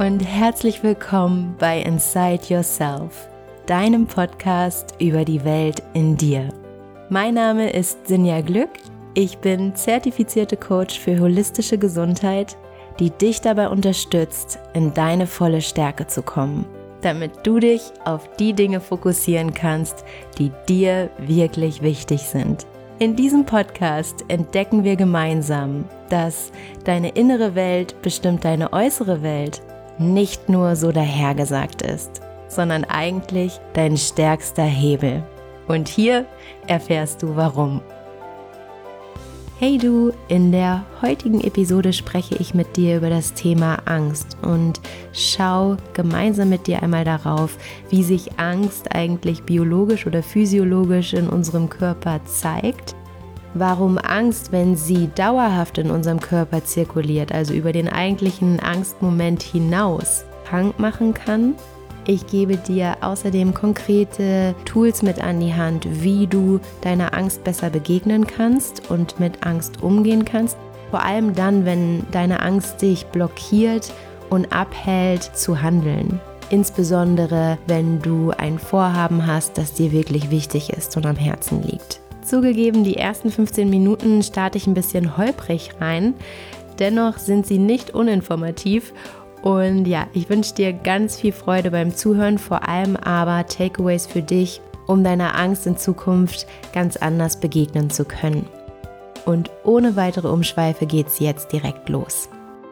und herzlich willkommen bei Inside Yourself, deinem Podcast über die Welt in dir. Mein Name ist Sinja Glück, ich bin zertifizierte Coach für holistische Gesundheit, die dich dabei unterstützt, in deine volle Stärke zu kommen, damit du dich auf die Dinge fokussieren kannst, die dir wirklich wichtig sind. In diesem Podcast entdecken wir gemeinsam, dass deine innere Welt bestimmt deine äußere Welt nicht nur so dahergesagt ist, sondern eigentlich dein stärkster Hebel. Und hier erfährst du warum. Hey du, in der heutigen Episode spreche ich mit dir über das Thema Angst und schau gemeinsam mit dir einmal darauf, wie sich Angst eigentlich biologisch oder physiologisch in unserem Körper zeigt, warum Angst, wenn sie dauerhaft in unserem Körper zirkuliert, also über den eigentlichen Angstmoment hinaus, krank machen kann. Ich gebe dir außerdem konkrete Tools mit an die Hand, wie du deiner Angst besser begegnen kannst und mit Angst umgehen kannst. Vor allem dann, wenn deine Angst dich blockiert und abhält zu handeln. Insbesondere, wenn du ein Vorhaben hast, das dir wirklich wichtig ist und am Herzen liegt. Zugegeben, die ersten 15 Minuten starte ich ein bisschen holprig rein. Dennoch sind sie nicht uninformativ. Und ja, ich wünsche dir ganz viel Freude beim Zuhören, vor allem aber Takeaways für dich, um deiner Angst in Zukunft ganz anders begegnen zu können. Und ohne weitere Umschweife geht's jetzt direkt los.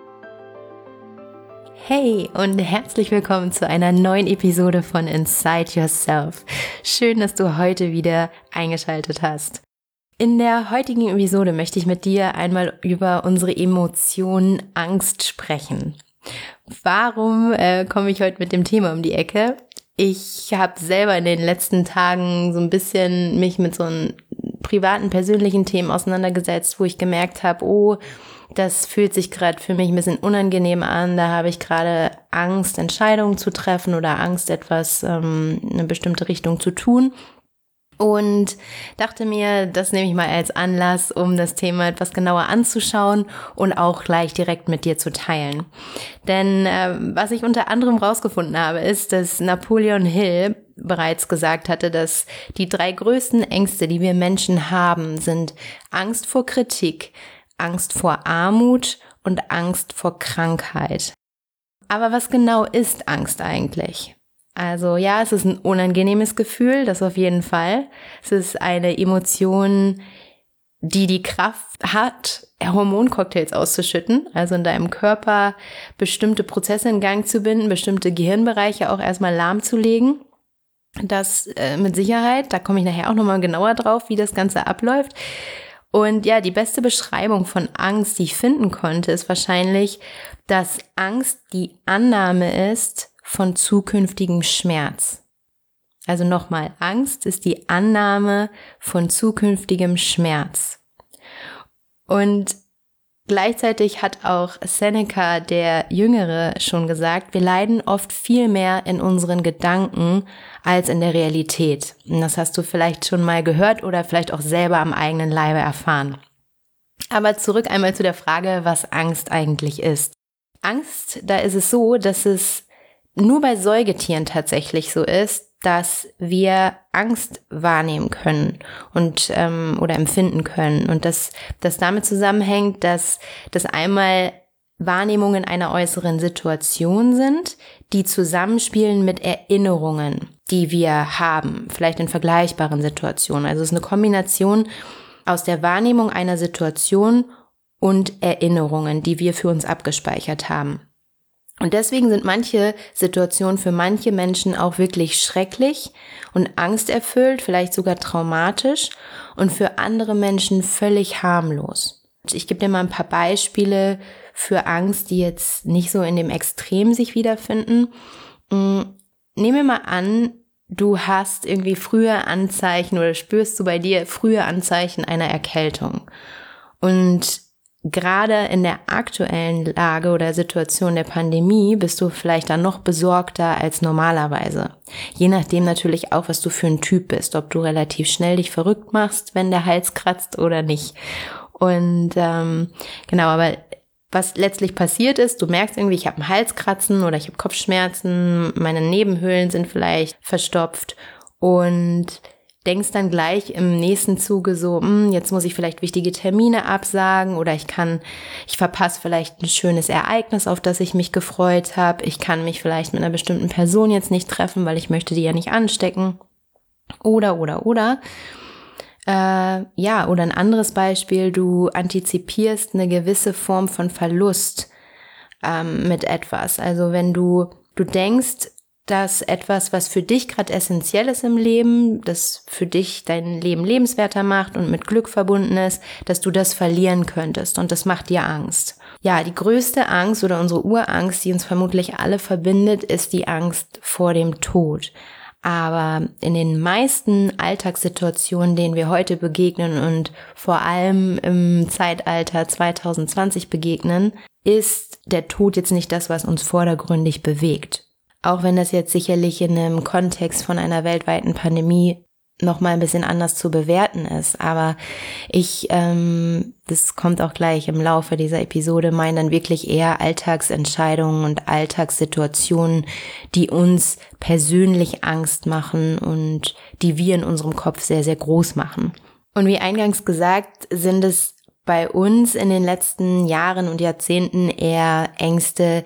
Hey und herzlich willkommen zu einer neuen Episode von Inside Yourself. Schön, dass du heute wieder eingeschaltet hast. In der heutigen Episode möchte ich mit dir einmal über unsere Emotion Angst sprechen. Warum komme ich heute mit dem Thema um die Ecke? Ich habe selber in den letzten Tagen so ein bisschen mich mit so einem privaten, persönlichen Themen auseinandergesetzt, wo ich gemerkt habe, oh, das fühlt sich gerade für mich ein bisschen unangenehm an, da habe ich gerade Angst, Entscheidungen zu treffen oder Angst, etwas in eine bestimmte Richtung zu tun. Und dachte mir, das nehme ich mal als Anlass, um das Thema etwas genauer anzuschauen und auch gleich direkt mit dir zu teilen. Denn was ich unter anderem rausgefunden habe, ist, dass Napoleon Hill bereits gesagt hatte, dass die 3 größten Ängste, die wir Menschen haben, sind Angst vor Kritik, Angst vor Armut und Angst vor Krankheit. Aber was genau ist Angst eigentlich? Also ja, es ist ein unangenehmes Gefühl, das auf jeden Fall. Es ist eine Emotion, die die Kraft hat, Hormoncocktails auszuschütten, also in deinem Körper bestimmte Prozesse in Gang zu binden, bestimmte Gehirnbereiche auch erstmal lahmzulegen. Das mit Sicherheit, da komme ich nachher auch nochmal genauer drauf, wie das Ganze abläuft. Und ja, die beste Beschreibung von Angst, die ich finden konnte, ist wahrscheinlich, dass Angst die Annahme ist von zukünftigem Schmerz. Also nochmal, Angst ist die Annahme von zukünftigem Schmerz. Und gleichzeitig hat auch Seneca, der Jüngere, schon gesagt, wir leiden oft viel mehr in unseren Gedanken als in der Realität. Und das hast du vielleicht schon mal gehört oder vielleicht auch selber am eigenen Leibe erfahren. Aber zurück einmal zu der Frage, was Angst eigentlich ist. Angst, da ist es so, dass es nur bei Säugetieren tatsächlich so ist, dass wir Angst wahrnehmen können und oder empfinden können und dass das damit zusammenhängt, dass das einmal Wahrnehmungen einer äußeren Situation sind, die zusammenspielen mit Erinnerungen, die wir haben, vielleicht in vergleichbaren Situationen. Also es ist eine Kombination aus der Wahrnehmung einer Situation und Erinnerungen, die wir für uns abgespeichert haben. Und deswegen sind manche Situationen für manche Menschen auch wirklich schrecklich und angsterfüllt, vielleicht sogar traumatisch und für andere Menschen völlig harmlos. Ich gebe dir mal ein paar Beispiele für Angst, die jetzt nicht so in dem Extrem sich wiederfinden. Nehmen wir mal an, du hast irgendwie frühe Anzeichen oder spürst du bei dir frühe Anzeichen einer Erkältung. Und gerade in der aktuellen Lage oder Situation der Pandemie bist du vielleicht dann noch besorgter als normalerweise. Je nachdem natürlich auch, was du für ein Typ bist, ob du relativ schnell dich verrückt machst, wenn der Hals kratzt oder nicht. Und genau, aber was letztlich passiert ist, du merkst irgendwie, ich habe einen Halskratzen oder ich habe Kopfschmerzen, meine Nebenhöhlen sind vielleicht verstopft und denkst dann gleich im nächsten Zuge so, jetzt muss ich vielleicht wichtige Termine absagen oder ich verpasse vielleicht ein schönes Ereignis, auf das ich mich gefreut habe. Ich kann mich vielleicht mit einer bestimmten Person jetzt nicht treffen, weil ich möchte die ja nicht anstecken. Oder. Oder ein anderes Beispiel, du antizipierst eine gewisse Form von Verlust mit etwas. Also wenn du denkst, dass etwas, was für dich gerade essentiell ist im Leben, das für dich dein Leben lebenswerter macht und mit Glück verbunden ist, dass du das verlieren könntest und das macht dir Angst. Ja, die größte Angst oder unsere Urangst, die uns vermutlich alle verbindet, ist die Angst vor dem Tod. Aber in den meisten Alltagssituationen, denen wir heute begegnen und vor allem im Zeitalter 2020 begegnen, ist der Tod jetzt nicht das, was uns vordergründig bewegt. Auch wenn das jetzt sicherlich in einem Kontext von einer weltweiten Pandemie nochmal ein bisschen anders zu bewerten ist. Aber das kommt auch gleich im Laufe dieser Episode, meine dann wirklich eher Alltagsentscheidungen und Alltagssituationen, die uns persönlich Angst machen und die wir in unserem Kopf sehr, sehr groß machen. Und wie eingangs gesagt, sind es bei uns in den letzten Jahren und Jahrzehnten eher Ängste,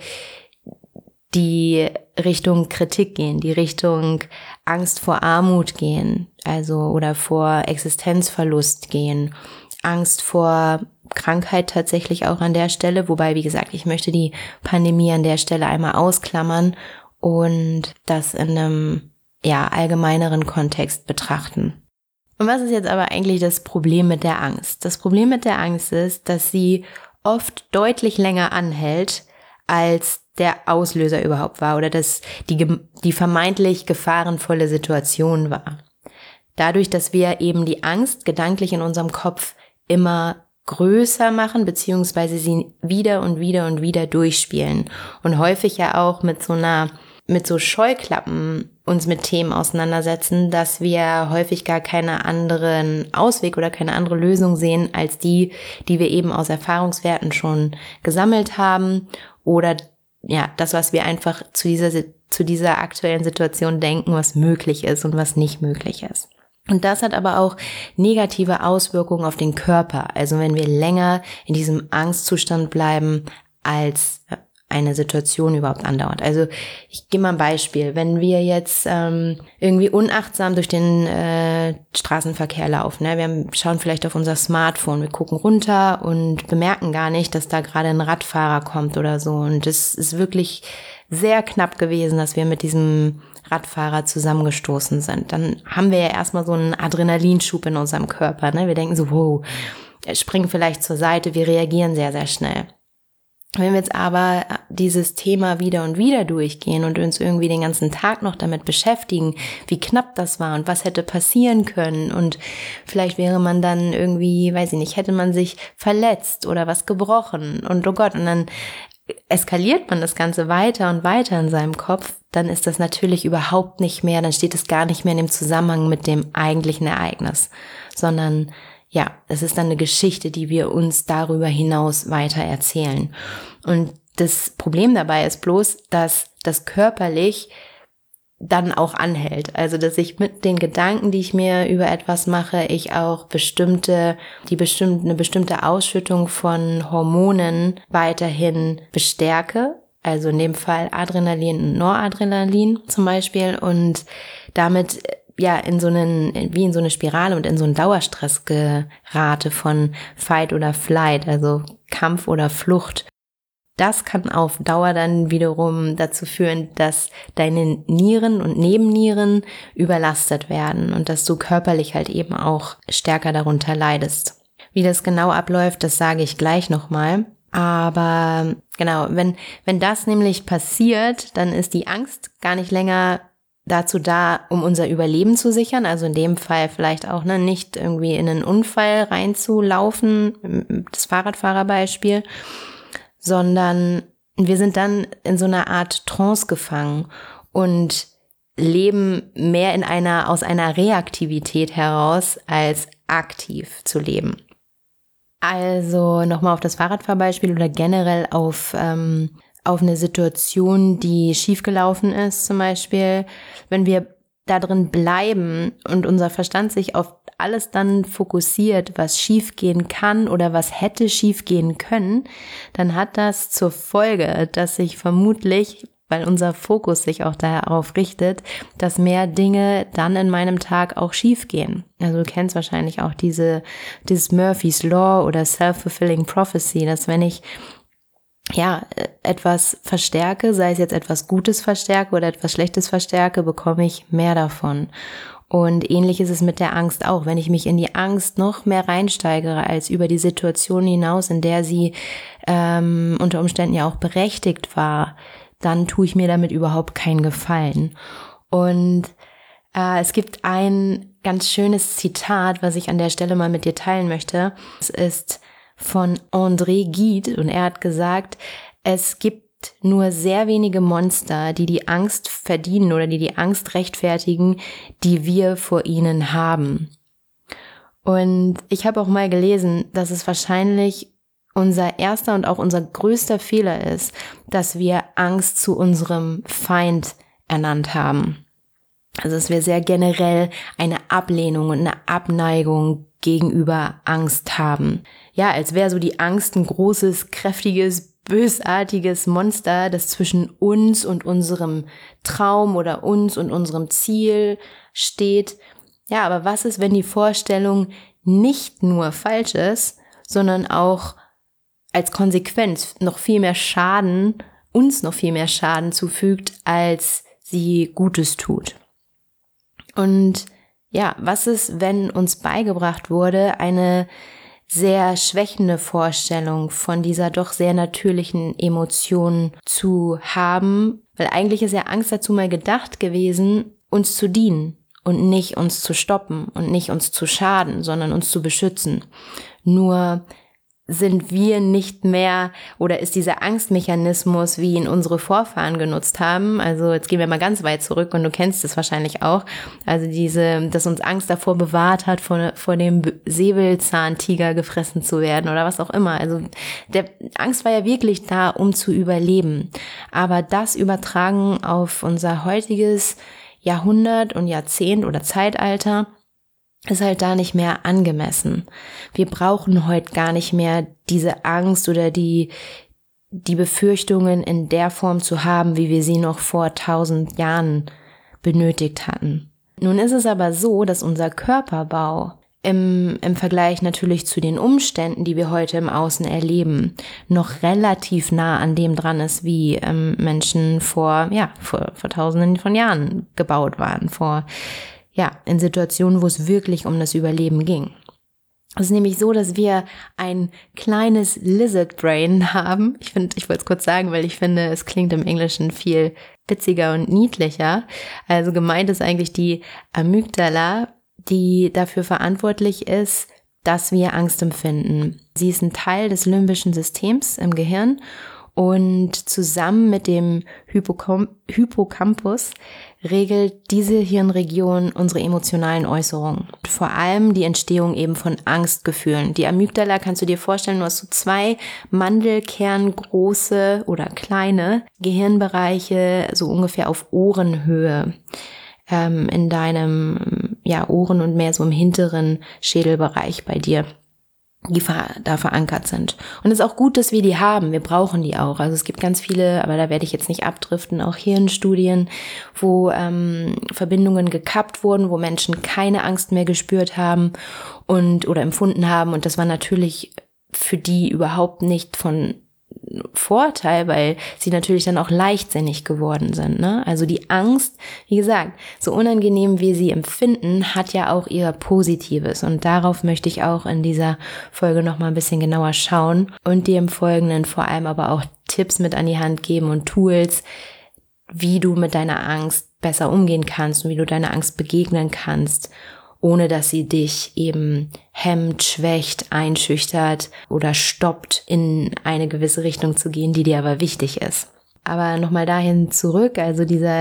die Richtung Kritik gehen, die Richtung Angst vor Armut gehen, oder vor Existenzverlust gehen, Angst vor Krankheit tatsächlich auch an der Stelle, wobei, wie gesagt, ich möchte die Pandemie an der Stelle einmal ausklammern und das in einem, allgemeineren Kontext betrachten. Und was ist jetzt aber eigentlich das Problem mit der Angst? Das Problem mit der Angst ist, dass sie oft deutlich länger anhält, als der Auslöser überhaupt war oder dass die vermeintlich gefahrenvolle Situation war. Dadurch, dass wir eben die Angst gedanklich in unserem Kopf immer größer machen, beziehungsweise sie wieder und wieder und wieder durchspielen und häufig ja auch mit so Scheuklappen uns mit Themen auseinandersetzen, dass wir häufig gar keinen anderen Ausweg oder keine andere Lösung sehen als die wir eben aus Erfahrungswerten schon gesammelt haben oder das, was wir einfach zu dieser aktuellen Situation denken, was möglich ist und was nicht möglich ist. Und das hat aber auch negative Auswirkungen auf den Körper. Also wenn wir länger in diesem Angstzustand bleiben, als eine Situation überhaupt andauert. Also ich gebe mal ein Beispiel. Wenn wir jetzt irgendwie unachtsam durch den Straßenverkehr laufen, wir schauen vielleicht auf unser Smartphone, wir gucken runter und bemerken gar nicht, dass da gerade ein Radfahrer kommt oder so. Und es ist wirklich sehr knapp gewesen, dass wir mit diesem Radfahrer zusammengestoßen sind. Dann haben wir ja erstmal so einen Adrenalinschub in unserem Körper. Wir denken so, wow, springen vielleicht zur Seite, wir reagieren sehr, sehr schnell. Wenn wir jetzt aber dieses Thema wieder und wieder durchgehen und uns irgendwie den ganzen Tag noch damit beschäftigen, wie knapp das war und was hätte passieren können und vielleicht wäre man dann irgendwie, weiß ich nicht, hätte man sich verletzt oder was gebrochen und oh Gott, und dann eskaliert man das Ganze weiter und weiter in seinem Kopf, dann ist das natürlich überhaupt nicht mehr, dann steht es gar nicht mehr in dem Zusammenhang mit dem eigentlichen Ereignis, sondern es ist dann eine Geschichte, die wir uns darüber hinaus weiter erzählen. Und das Problem dabei ist bloß, dass das körperlich dann auch anhält. Also, dass ich mit den Gedanken, die ich mir über etwas mache, ich auch eine bestimmte Ausschüttung von Hormonen weiterhin bestärke. Also in dem Fall Adrenalin und Noradrenalin zum Beispiel und damit wie in so eine Spirale und in so einen Dauerstress gerate von Fight oder Flight, also Kampf oder Flucht. Das kann auf Dauer dann wiederum dazu führen, dass deine Nieren und Nebennieren überlastet werden und dass du körperlich halt eben auch stärker darunter leidest. Wie das genau abläuft, das sage ich gleich nochmal. Aber genau, wenn das nämlich passiert, dann ist die Angst gar nicht länger dazu da, um unser Überleben zu sichern, also in dem Fall vielleicht auch nicht irgendwie in einen Unfall reinzulaufen, das Fahrradfahrerbeispiel, sondern wir sind dann in so einer Art Trance gefangen und leben mehr aus einer Reaktivität heraus, als aktiv zu leben. Also nochmal auf das Fahrradfahrbeispiel oder generell auf eine Situation, die schiefgelaufen ist zum Beispiel. Wenn wir da drin bleiben und unser Verstand sich auf alles dann fokussiert, was schiefgehen kann oder was hätte schiefgehen können, dann hat das zur Folge, dass sich vermutlich, weil unser Fokus sich auch darauf richtet, dass mehr Dinge dann in meinem Tag auch schiefgehen. Also du kennst wahrscheinlich auch dieses Murphy's Law oder Self-Fulfilling Prophecy, dass wenn ich etwas verstärke, sei es jetzt etwas Gutes verstärke oder etwas Schlechtes verstärke, bekomme ich mehr davon. Und ähnlich ist es mit der Angst auch. Wenn ich mich in die Angst noch mehr reinsteigere als über die Situation hinaus, in der sie unter Umständen ja auch berechtigt war, dann tue ich mir damit überhaupt keinen Gefallen. Und es gibt ein ganz schönes Zitat, was ich an der Stelle mal mit dir teilen möchte. Es ist von André Gide und er hat gesagt, es gibt nur sehr wenige Monster, die die Angst verdienen oder die Angst rechtfertigen, die wir vor ihnen haben. Und ich habe auch mal gelesen, dass es wahrscheinlich unser erster und auch unser größter Fehler ist, dass wir Angst zu unserem Feind ernannt haben. Also dass wir sehr generell eine Ablehnung und eine Abneigung gegenüber Angst haben. Ja, als wäre so die Angst ein großes, kräftiges, bösartiges Monster, das zwischen uns und unserem Traum oder uns und unserem Ziel steht. Ja, aber was ist, wenn die Vorstellung nicht nur falsch ist, sondern auch als Konsequenz noch viel mehr Schaden, uns noch viel mehr Schaden zufügt, als sie Gutes tut? Und ja, was ist, wenn uns beigebracht wurde, eine sehr schwächende Vorstellung von dieser doch sehr natürlichen Emotion zu haben? Weil eigentlich ist ja Angst dazu mal gedacht gewesen, uns zu dienen und nicht uns zu stoppen und nicht uns zu schaden, sondern uns zu beschützen. Nur sind wir nicht mehr, oder ist dieser Angstmechanismus, wie ihn unsere Vorfahren genutzt haben, also jetzt gehen wir mal ganz weit zurück und du kennst es wahrscheinlich auch, also dass uns Angst davor bewahrt hat, vor dem Säbelzahntiger gefressen zu werden oder was auch immer. Also Angst war ja wirklich da, um zu überleben. Aber das übertragen auf unser heutiges Jahrhundert und Jahrzehnt oder Zeitalter ist halt da nicht mehr angemessen. Wir brauchen heute gar nicht mehr diese Angst oder die Befürchtungen in der Form zu haben, wie wir sie noch vor 1000 Jahren benötigt hatten. Nun ist es aber so, dass unser Körperbau im Vergleich natürlich zu den Umständen, die wir heute im Außen erleben, noch relativ nah an dem dran ist, wie Menschen vor Tausenden von Jahren gebaut waren, in Situationen, wo es wirklich um das Überleben ging. Es ist nämlich so, dass wir ein kleines Lizard Brain haben. Ich wollte es kurz sagen, weil ich finde, es klingt im Englischen viel witziger und niedlicher. Also gemeint ist eigentlich die Amygdala, die dafür verantwortlich ist, dass wir Angst empfinden. Sie ist ein Teil des limbischen Systems im Gehirn und zusammen mit dem Hippocampus regelt diese Hirnregion unsere emotionalen Äußerungen. Vor allem die Entstehung eben von Angstgefühlen. Die Amygdala, kannst du dir vorstellen, du hast so 2 mandelkerngroße oder kleine Gehirnbereiche, so ungefähr auf Ohrenhöhe in deinem Ohren und mehr so im hinteren Schädelbereich bei dir, die da verankert sind. Und es ist auch gut, dass wir die haben. Wir brauchen die auch. Also es gibt ganz viele, aber da werde ich jetzt nicht abdriften, auch Hirnstudien, wo Verbindungen gekappt wurden, wo Menschen keine Angst mehr gespürt haben oder empfunden haben. Und das war natürlich für die überhaupt nicht von Vorteil, weil sie natürlich dann auch leichtsinnig geworden sind, ne? Also die Angst, wie gesagt, so unangenehm wir sie empfinden, hat ja auch ihr Positives und darauf möchte ich auch in dieser Folge nochmal ein bisschen genauer schauen und dir im Folgenden vor allem aber auch Tipps mit an die Hand geben und Tools, wie du mit deiner Angst besser umgehen kannst und wie du deiner Angst begegnen kannst, ohne dass sie dich eben hemmt, schwächt, einschüchtert oder stoppt, in eine gewisse Richtung zu gehen, die dir aber wichtig ist. Aber nochmal dahin zurück, also dieser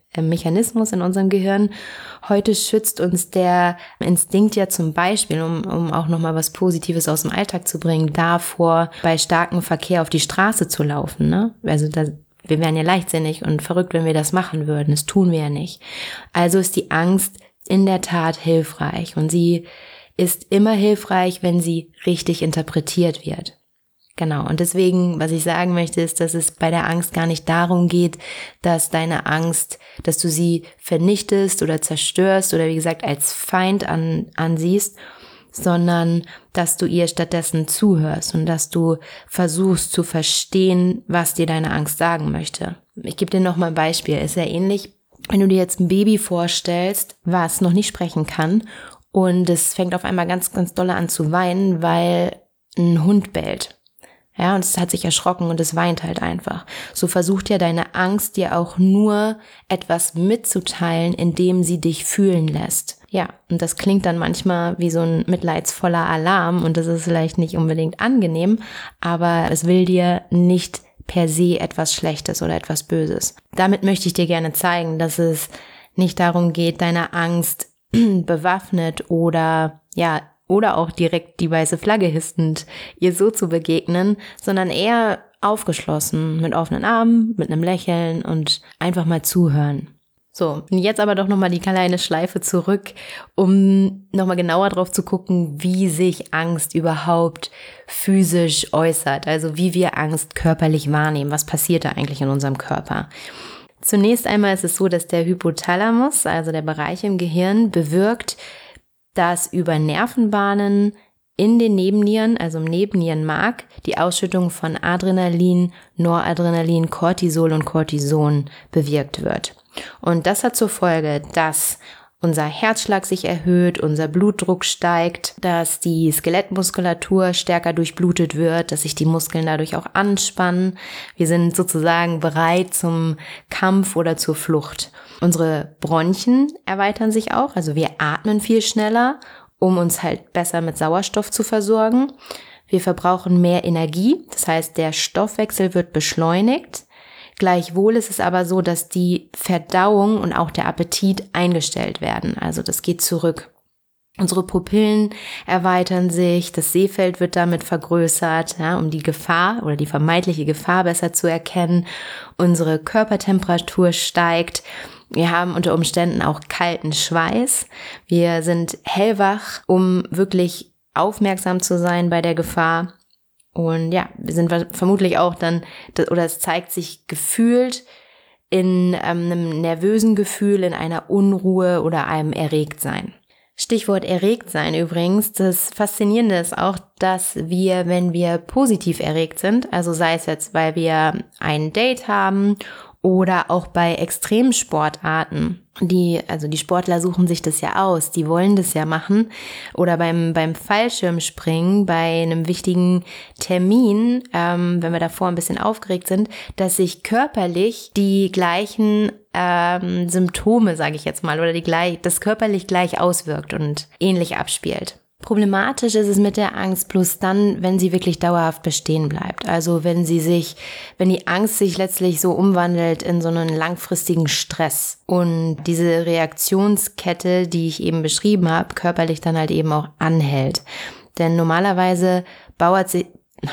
Mechanismus in unserem Gehirn. Heute schützt uns der Instinkt ja zum Beispiel, um auch nochmal was Positives aus dem Alltag zu bringen, davor, bei starkem Verkehr auf die Straße zu laufen, ne? Also wir wären ja leichtsinnig und verrückt, wenn wir das machen würden. Das tun wir ja nicht. Also ist die Angst in der Tat hilfreich und sie ist immer hilfreich, wenn sie richtig interpretiert wird. Genau, und deswegen, was ich sagen möchte, ist, dass es bei der Angst gar nicht darum geht, dass deine Angst, dass du sie vernichtest oder zerstörst oder wie gesagt als Feind ansiehst, sondern dass du ihr stattdessen zuhörst und dass du versuchst zu verstehen, was dir deine Angst sagen möchte. Ich gebe dir nochmal ein Beispiel, ist ja ähnlich, wenn du dir jetzt ein Baby vorstellst, was noch nicht sprechen kann und es fängt auf einmal ganz, ganz doll an zu weinen, weil ein Hund bellt. Ja, und es hat sich erschrocken und es weint halt einfach. So versucht ja deine Angst dir auch nur etwas mitzuteilen, indem sie dich fühlen lässt. Ja, und das klingt dann manchmal wie so ein mitleidsvoller Alarm und das ist vielleicht nicht unbedingt angenehm, aber es will dir nicht per se etwas Schlechtes oder etwas Böses. Damit möchte ich dir gerne zeigen, dass es nicht darum geht, deine Angst bewaffnet oder auch direkt die weiße Flagge hissend ihr so zu begegnen, sondern eher aufgeschlossen, mit offenen Armen, mit einem Lächeln und einfach mal zuhören. So, und jetzt aber doch nochmal die kleine Schleife zurück, um nochmal genauer drauf zu gucken, wie sich Angst überhaupt physisch äußert, also wie wir Angst körperlich wahrnehmen, was passiert da eigentlich in unserem Körper. Zunächst einmal ist es so, dass der Hypothalamus, also der Bereich im Gehirn, bewirkt, dass über Nervenbahnen in den Nebennieren, also im Nebennierenmark, die Ausschüttung von Adrenalin, Noradrenalin, Cortisol und Cortison bewirkt wird. Und das hat zur Folge, dass unser Herzschlag sich erhöht, unser Blutdruck steigt, dass die Skelettmuskulatur stärker durchblutet wird, dass sich die Muskeln dadurch auch anspannen. Wir sind sozusagen bereit zum Kampf oder zur Flucht. Unsere Bronchien erweitern sich auch, also wir atmen viel schneller, um uns halt besser mit Sauerstoff zu versorgen. Wir verbrauchen mehr Energie, das heißt, der Stoffwechsel wird beschleunigt. Gleichwohl ist es aber so, dass die Verdauung und auch der Appetit eingestellt werden. Also das geht zurück. Unsere Pupillen erweitern sich, das Sehfeld wird damit vergrößert, ja, um die Gefahr oder die vermeintliche Gefahr besser zu erkennen. Unsere Körpertemperatur steigt. Wir haben unter Umständen auch kalten Schweiß. Wir sind hellwach, um wirklich aufmerksam zu sein bei der Gefahr. Und ja, wir sind vermutlich auch dann, oder es zeigt sich gefühlt in einem nervösen Gefühl, in einer Unruhe oder einem Erregtsein. Stichwort Erregtsein übrigens. Das Faszinierende ist auch, dass wir, wenn wir positiv erregt sind, also sei es jetzt, weil wir ein Date haben oder auch bei Extremsportarten, die Sportler suchen sich das ja aus, die wollen das ja machen, oder beim Fallschirmspringen, bei einem wichtigen Termin, wenn wir davor ein bisschen aufgeregt sind, dass sich körperlich die gleichen Symptome, sage ich jetzt mal, oder das körperlich gleich auswirkt und ähnlich abspielt. Problematisch ist es mit der Angst bloß dann, wenn sie wirklich dauerhaft bestehen bleibt. Also wenn die Angst sich letztlich so umwandelt in so einen langfristigen Stress und diese Reaktionskette, die ich eben beschrieben habe, körperlich dann halt eben auch anhält. Denn normalerweise baut sich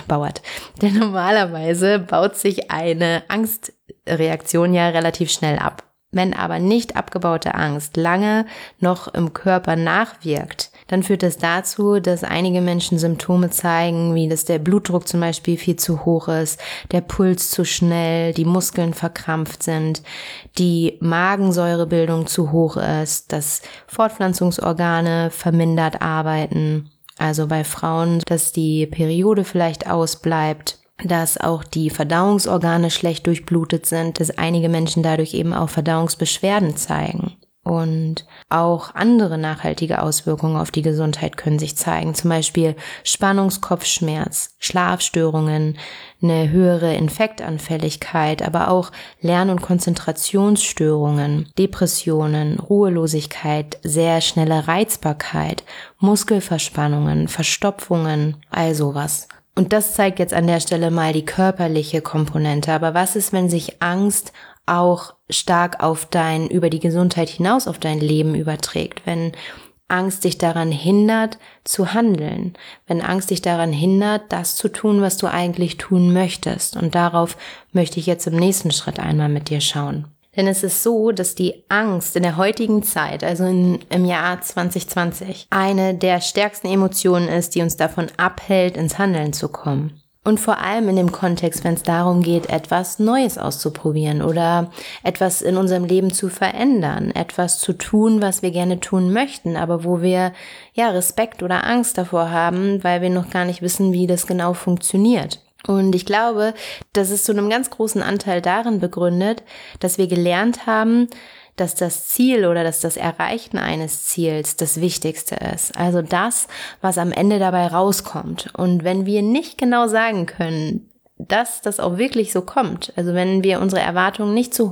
eine Angstreaktion ja relativ schnell ab. Wenn aber nicht abgebaute Angst lange noch im Körper nachwirkt, dann führt das dazu, dass einige Menschen Symptome zeigen, wie dass der Blutdruck zum Beispiel viel zu hoch ist, der Puls zu schnell, die Muskeln verkrampft sind, die Magensäurebildung zu hoch ist, dass Fortpflanzungsorgane vermindert arbeiten, also bei Frauen, dass die Periode vielleicht ausbleibt, dass auch die Verdauungsorgane schlecht durchblutet sind, dass einige Menschen dadurch eben auch Verdauungsbeschwerden zeigen. Und auch andere nachhaltige Auswirkungen auf die Gesundheit können sich zeigen, zum Beispiel Spannungskopfschmerz, Schlafstörungen, eine höhere Infektanfälligkeit, aber auch Lern- und Konzentrationsstörungen, Depressionen, Ruhelosigkeit, sehr schnelle Reizbarkeit, Muskelverspannungen, Verstopfungen, all sowas. Und das zeigt jetzt an der Stelle mal die körperliche Komponente. Aber was ist, wenn sich Angst auch stark über die Gesundheit hinaus auf dein Leben überträgt, wenn Angst dich daran hindert, zu handeln, wenn Angst dich daran hindert, das zu tun, was du eigentlich tun möchtest. Und darauf möchte ich jetzt im nächsten Schritt einmal mit dir schauen. Denn es ist so, dass die Angst in der heutigen Zeit, also im Jahr 2020, eine der stärksten Emotionen ist, die uns davon abhält, ins Handeln zu kommen. Und vor allem in dem Kontext, wenn es darum geht, etwas Neues auszuprobieren oder etwas in unserem Leben zu verändern, etwas zu tun, was wir gerne tun möchten, aber wo wir Respekt oder Angst davor haben, weil wir noch gar nicht wissen, wie das genau funktioniert. Und ich glaube, das ist zu einem ganz großen Anteil darin begründet, dass wir gelernt haben, dass das Ziel oder dass das Erreichen eines Ziels das Wichtigste ist. Also das, was am Ende dabei rauskommt. Und wenn wir nicht genau sagen können, dass das auch wirklich so kommt, also wenn wir unsere Erwartungen nicht zu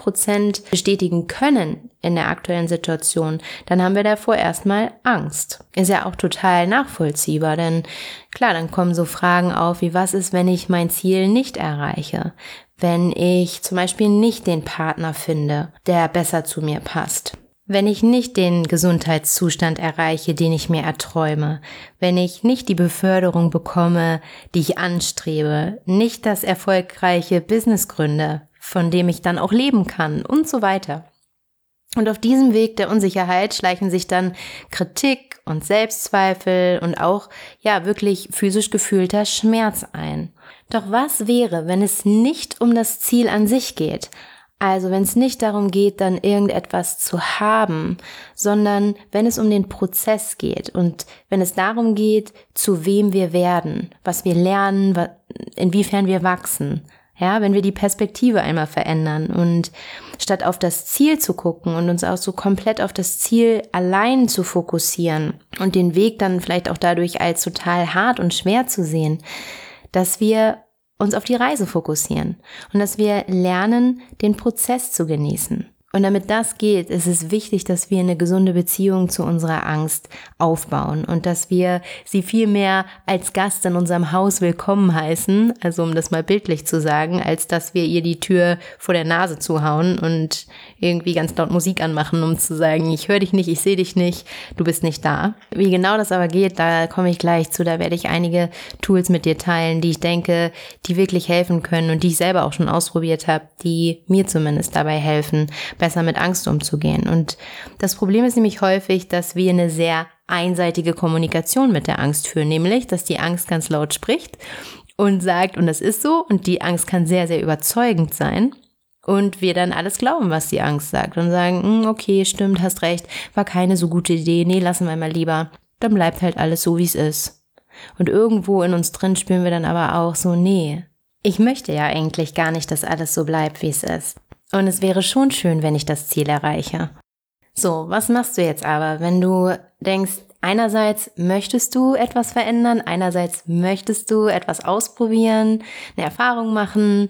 100% bestätigen können in der aktuellen Situation, dann haben wir davor erstmal Angst. Ist ja auch total nachvollziehbar, denn klar, dann kommen so Fragen auf wie, was ist, wenn ich mein Ziel nicht erreiche? Wenn ich zum Beispiel nicht den Partner finde, der besser zu mir passt. Wenn ich nicht den Gesundheitszustand erreiche, den ich mir erträume. Wenn ich nicht die Beförderung bekomme, die ich anstrebe. Nicht das erfolgreiche Business gründe, von dem ich dann auch leben kann und so weiter. Und auf diesem Weg der Unsicherheit schleichen sich dann Kritik und Selbstzweifel und auch wirklich physisch gefühlter Schmerz ein. Doch was wäre, wenn es nicht um das Ziel an sich geht? Also wenn es nicht darum geht, dann irgendetwas zu haben, sondern wenn es um den Prozess geht und wenn es darum geht, zu wem wir werden, was wir lernen, inwiefern wir wachsen. Ja, wenn wir die Perspektive einmal verändern und statt auf das Ziel zu gucken und uns auch so komplett auf das Ziel allein zu fokussieren und den Weg dann vielleicht auch dadurch als total hart und schwer zu sehen, dass wir uns auf die Reise fokussieren und dass wir lernen, den Prozess zu genießen. Und damit das geht, ist es wichtig, dass wir eine gesunde Beziehung zu unserer Angst aufbauen und dass wir sie viel mehr als Gast in unserem Haus willkommen heißen, also um das mal bildlich zu sagen, als dass wir ihr die Tür vor der Nase zuhauen und irgendwie ganz laut Musik anmachen, um zu sagen, ich höre dich nicht, ich sehe dich nicht, du bist nicht da. Wie genau das aber geht, da komme ich gleich zu, da werde ich einige Tools mit dir teilen, die ich denke, die wirklich helfen können und die ich selber auch schon ausprobiert habe, die mir zumindest dabei helfen, besser mit Angst umzugehen. Und das Problem ist nämlich häufig, dass wir eine sehr einseitige Kommunikation mit der Angst führen, nämlich, dass die Angst ganz laut spricht und sagt, und das ist so, und die Angst kann sehr, sehr überzeugend sein und wir dann alles glauben, was die Angst sagt und sagen, okay, stimmt, hast recht, war keine so gute Idee, nee, lassen wir mal lieber, dann bleibt halt alles so, wie es ist. Und irgendwo in uns drin spüren wir dann aber auch so, nee, ich möchte ja eigentlich gar nicht, dass alles so bleibt, wie es ist. Und es wäre schon schön, wenn ich das Ziel erreiche. So, was machst du jetzt aber, wenn du denkst, einerseits möchtest du etwas verändern, einerseits möchtest du etwas ausprobieren, eine Erfahrung machen,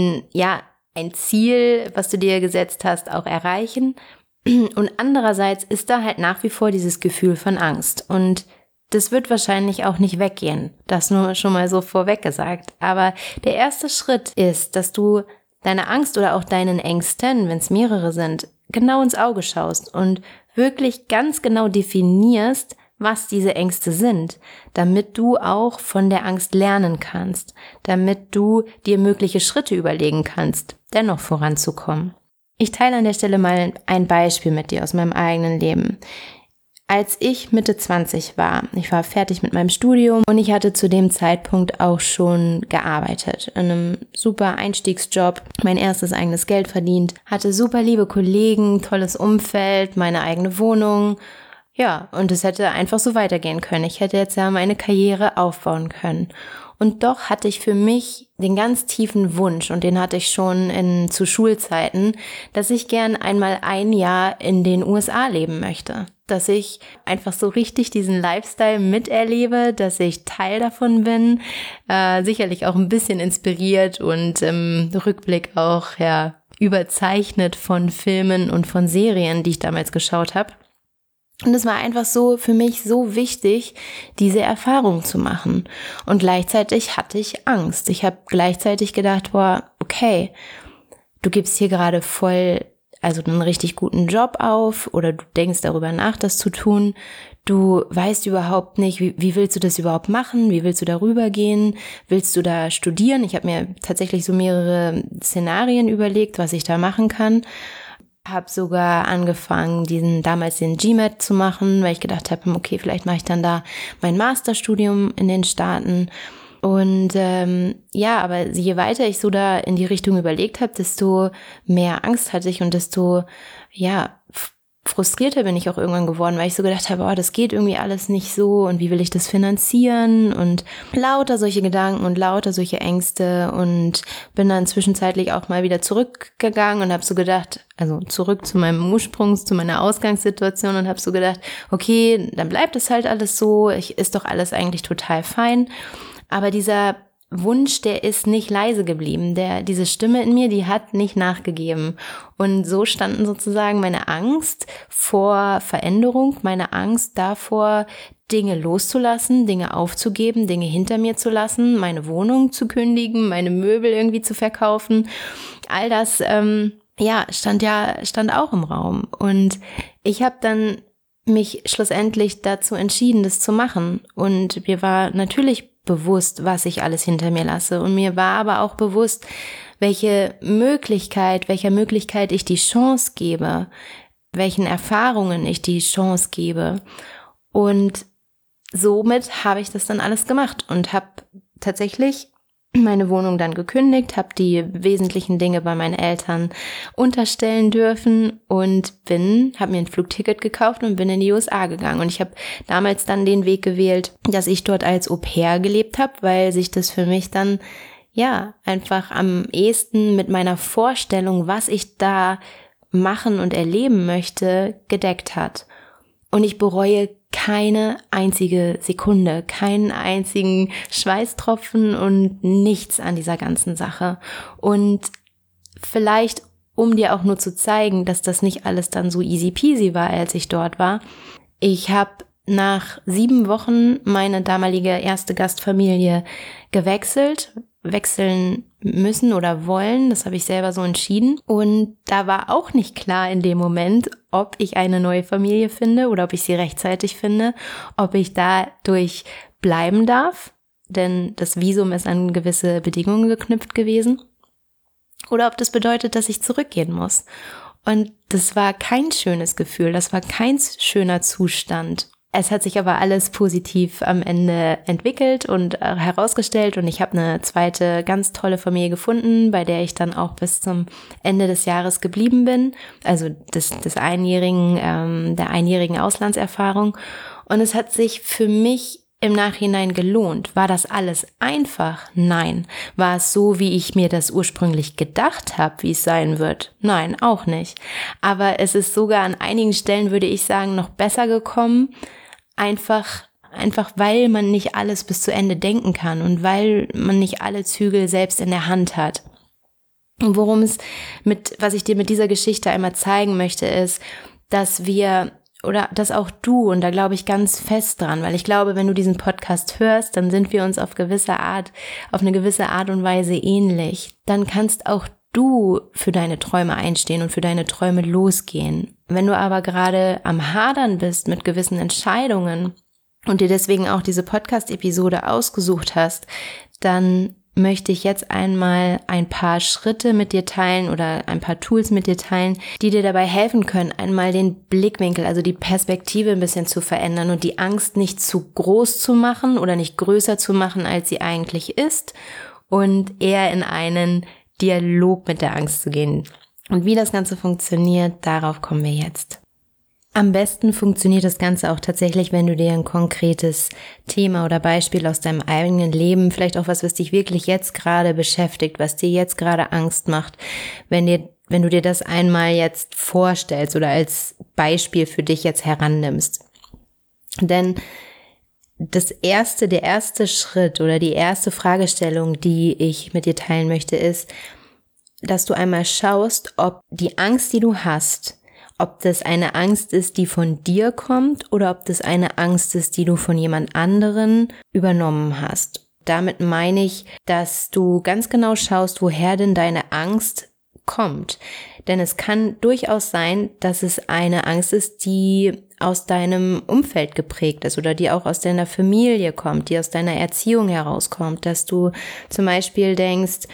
ein Ziel, was du dir gesetzt hast, auch erreichen. Und andererseits ist da halt nach wie vor dieses Gefühl von Angst. Und das wird wahrscheinlich auch nicht weggehen. Das nur schon mal so vorweg gesagt. Aber der erste Schritt ist, dass du deine Angst oder auch deinen Ängsten, wenn es mehrere sind, genau ins Auge schaust und wirklich ganz genau definierst, was diese Ängste sind, damit du auch von der Angst lernen kannst, damit du dir mögliche Schritte überlegen kannst, dennoch voranzukommen. Ich teile an der Stelle mal ein Beispiel mit dir aus meinem eigenen Leben. Als ich Mitte 20 war, ich war fertig mit meinem Studium und ich hatte zu dem Zeitpunkt auch schon gearbeitet, in einem super Einstiegsjob, mein erstes eigenes Geld verdient, hatte super liebe Kollegen, tolles Umfeld, meine eigene Wohnung, und es hätte einfach so weitergehen können. Ich hätte jetzt ja meine Karriere aufbauen können. Und doch hatte ich für mich den ganz tiefen Wunsch, und den hatte ich schon zu Schulzeiten, dass ich gern einmal ein Jahr in den USA leben möchte. Dass ich einfach so richtig diesen Lifestyle miterlebe, dass ich Teil davon bin, sicherlich auch ein bisschen inspiriert und im Rückblick auch überzeichnet von Filmen und von Serien, die ich damals geschaut habe. Und es war einfach so für mich so wichtig, diese Erfahrung zu machen. Und gleichzeitig hatte ich Angst. Ich habe gleichzeitig gedacht, okay, du gibst hier gerade also einen richtig guten Job auf oder du denkst darüber nach, das zu tun. Du weißt überhaupt nicht, wie willst du das überhaupt machen? Wie willst du darüber gehen? Willst du da studieren? Ich habe mir tatsächlich so mehrere Szenarien überlegt, was ich da machen kann. Habe sogar angefangen, damals den GMAT zu machen, weil ich gedacht habe, okay, vielleicht mache ich dann da mein Masterstudium in den Staaten. Und aber je weiter ich so da in die Richtung überlegt habe, desto mehr Angst hatte ich und desto frustrierter bin ich auch irgendwann geworden, weil ich so gedacht habe, das geht irgendwie alles nicht so und wie will ich das finanzieren und lauter solche Gedanken und lauter solche Ängste und bin dann zwischenzeitlich auch mal wieder zurückgegangen und habe so gedacht, also zurück zu meinem zu meiner Ausgangssituation und habe so gedacht, okay, dann bleibt es halt alles so, ist doch alles eigentlich total fein, aber dieser Wunsch, der ist nicht leise geblieben. Diese Stimme in mir, die hat nicht nachgegeben. Und so standen sozusagen meine Angst vor Veränderung, meine Angst davor, Dinge loszulassen, Dinge aufzugeben, Dinge hinter mir zu lassen, meine Wohnung zu kündigen, meine Möbel irgendwie zu verkaufen. All das, stand auch im Raum. Und ich habe dann mich schlussendlich dazu entschieden, das zu machen. Und mir war natürlich bewusst, was ich alles hinter mir lasse. Und mir war aber auch bewusst, welcher Möglichkeit ich die Chance gebe, welchen Erfahrungen ich die Chance gebe. Und somit habe ich das dann alles gemacht und habe tatsächlich meine Wohnung dann gekündigt, habe die wesentlichen Dinge bei meinen Eltern unterstellen dürfen und habe mir ein Flugticket gekauft und bin in die USA gegangen. Und ich habe damals dann den Weg gewählt, dass ich dort als Au-pair gelebt habe, weil sich das für mich dann einfach am ehesten mit meiner Vorstellung, was ich da machen und erleben möchte, gedeckt hat. Und ich bereue keine einzige Sekunde, keinen einzigen Schweißtropfen und nichts an dieser ganzen Sache. Und vielleicht, um dir auch nur zu zeigen, dass das nicht alles dann so easy peasy war, als ich dort war. Ich habe nach 7 Wochen meine damalige erste Gastfamilie wechseln müssen oder wollen. Das habe ich selber so entschieden. Und da war auch nicht klar in dem Moment, ob ich eine neue Familie finde oder ob ich sie rechtzeitig finde, ob ich dadurch bleiben darf, denn das Visum ist an gewisse Bedingungen geknüpft gewesen, oder ob das bedeutet, dass ich zurückgehen muss. Und das war kein schönes Gefühl, das war kein schöner Zustand. Es hat sich aber alles positiv am Ende entwickelt und herausgestellt und ich habe eine zweite ganz tolle Familie gefunden, bei der ich dann auch bis zum Ende des Jahres geblieben bin, also der einjährigen Auslandserfahrung. Und es hat sich für mich im Nachhinein gelohnt. War das alles einfach? Nein. War es so, wie ich mir das ursprünglich gedacht habe, wie es sein wird? Nein, auch nicht. Aber es ist sogar an einigen Stellen, würde ich sagen, noch besser gekommen, einfach weil man nicht alles bis zu Ende denken kann und weil man nicht alle Zügel selbst in der Hand hat. Und was ich dir mit dieser Geschichte einmal zeigen möchte, ist, dass dass auch du, und da glaube ich ganz fest dran, weil ich glaube, wenn du diesen Podcast hörst, dann sind wir uns auf eine gewisse Art und Weise ähnlich. Dann kannst auch du für deine Träume einstehen und für deine Träume losgehen. Wenn du aber gerade am Hadern bist mit gewissen Entscheidungen und dir deswegen auch diese Podcast-Episode ausgesucht hast, dann möchte ich jetzt einmal ein paar Schritte mit dir teilen oder ein paar Tools mit dir teilen, die dir dabei helfen können, einmal den Blickwinkel, also die Perspektive ein bisschen zu verändern und die Angst nicht zu groß zu machen oder nicht größer zu machen, als sie eigentlich ist und eher in einen Dialog mit der Angst zu gehen. Und wie das Ganze funktioniert, darauf kommen wir jetzt. Am besten funktioniert das Ganze auch tatsächlich, wenn du dir ein konkretes Thema oder Beispiel aus deinem eigenen Leben, vielleicht auch was dich wirklich jetzt gerade beschäftigt, was dir jetzt gerade Angst macht, wenn du dir das einmal jetzt vorstellst oder als Beispiel für dich jetzt herannimmst. Denn der erste Schritt oder die erste Fragestellung, die ich mit dir teilen möchte, ist, dass du einmal schaust, ob die Angst, die du hast, ob das eine Angst ist, die von dir kommt oder ob das eine Angst ist, die du von jemand anderen übernommen hast. Damit meine ich, dass du ganz genau schaust, woher denn deine Angst kommt. Denn es kann durchaus sein, dass es eine Angst ist, die aus deinem Umfeld geprägt ist oder die auch aus deiner Familie kommt, die aus deiner Erziehung herauskommt, dass du zum Beispiel denkst,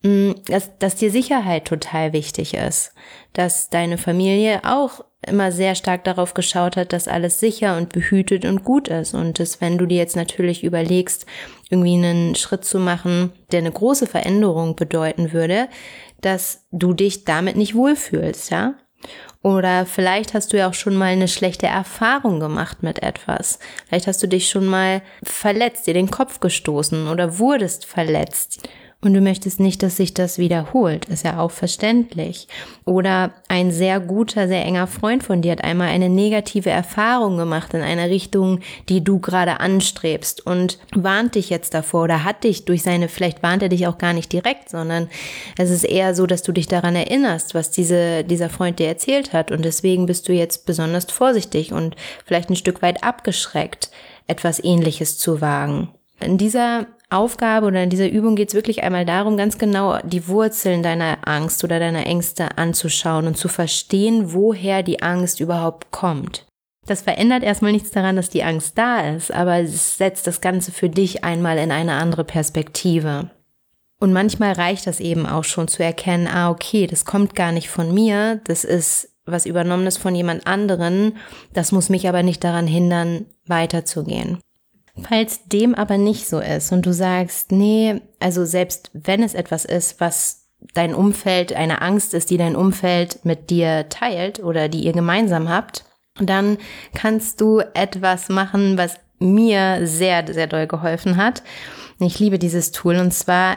dass dir Sicherheit total wichtig ist, dass deine Familie auch immer sehr stark darauf geschaut hat, dass alles sicher und behütet und gut ist und dass, wenn du dir jetzt natürlich überlegst, irgendwie einen Schritt zu machen, der eine große Veränderung bedeuten würde, dass du dich damit nicht wohlfühlst, ja? Oder vielleicht hast du ja auch schon mal eine schlechte Erfahrung gemacht mit etwas. Vielleicht hast du dich schon mal verletzt, dir den Kopf gestoßen oder wurdest verletzt. Und du möchtest nicht, dass sich das wiederholt, ist ja auch verständlich. Oder ein sehr guter, sehr enger Freund von dir hat einmal eine negative Erfahrung gemacht in einer Richtung, die du gerade anstrebst und warnt dich jetzt davor oder hat dich durch vielleicht warnt er dich auch gar nicht direkt, sondern es ist eher so, dass du dich daran erinnerst, was dieser Freund dir erzählt hat und deswegen bist du jetzt besonders vorsichtig und vielleicht ein Stück weit abgeschreckt, etwas Ähnliches zu wagen. In dieser Aufgabe oder in dieser Übung geht es wirklich einmal darum, ganz genau die Wurzeln deiner Angst oder deiner Ängste anzuschauen und zu verstehen, woher die Angst überhaupt kommt. Das verändert erstmal nichts daran, dass die Angst da ist, aber es setzt das Ganze für dich einmal in eine andere Perspektive. Und manchmal reicht das eben auch schon zu erkennen, okay, das kommt gar nicht von mir, das ist was Übernommenes von jemand anderen, das muss mich aber nicht daran hindern, weiterzugehen. Falls dem aber nicht so ist und du sagst, nee, also selbst wenn es etwas ist, was dein Umfeld, eine Angst ist, die dein Umfeld mit dir teilt oder die ihr gemeinsam habt, dann kannst du etwas machen, was mir sehr, sehr doll geholfen hat. Ich liebe dieses Tool und zwar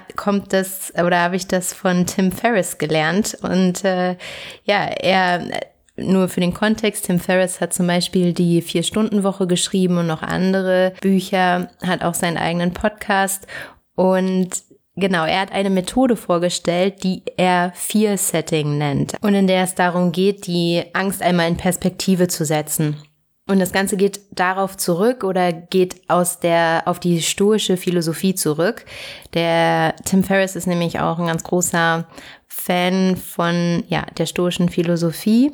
habe ich das von Tim Ferriss gelernt und nur für den Kontext, Tim Ferriss hat zum Beispiel die 4-Stunden-Woche geschrieben und noch andere Bücher, hat auch seinen eigenen Podcast und genau, er hat eine Methode vorgestellt, die er Fear-Setting nennt und in der es darum geht, die Angst einmal in Perspektive zu setzen. Und das Ganze geht darauf zurück oder geht auf die stoische Philosophie zurück. Der Tim Ferriss ist nämlich auch ein ganz großer Fan von der stoischen Philosophie.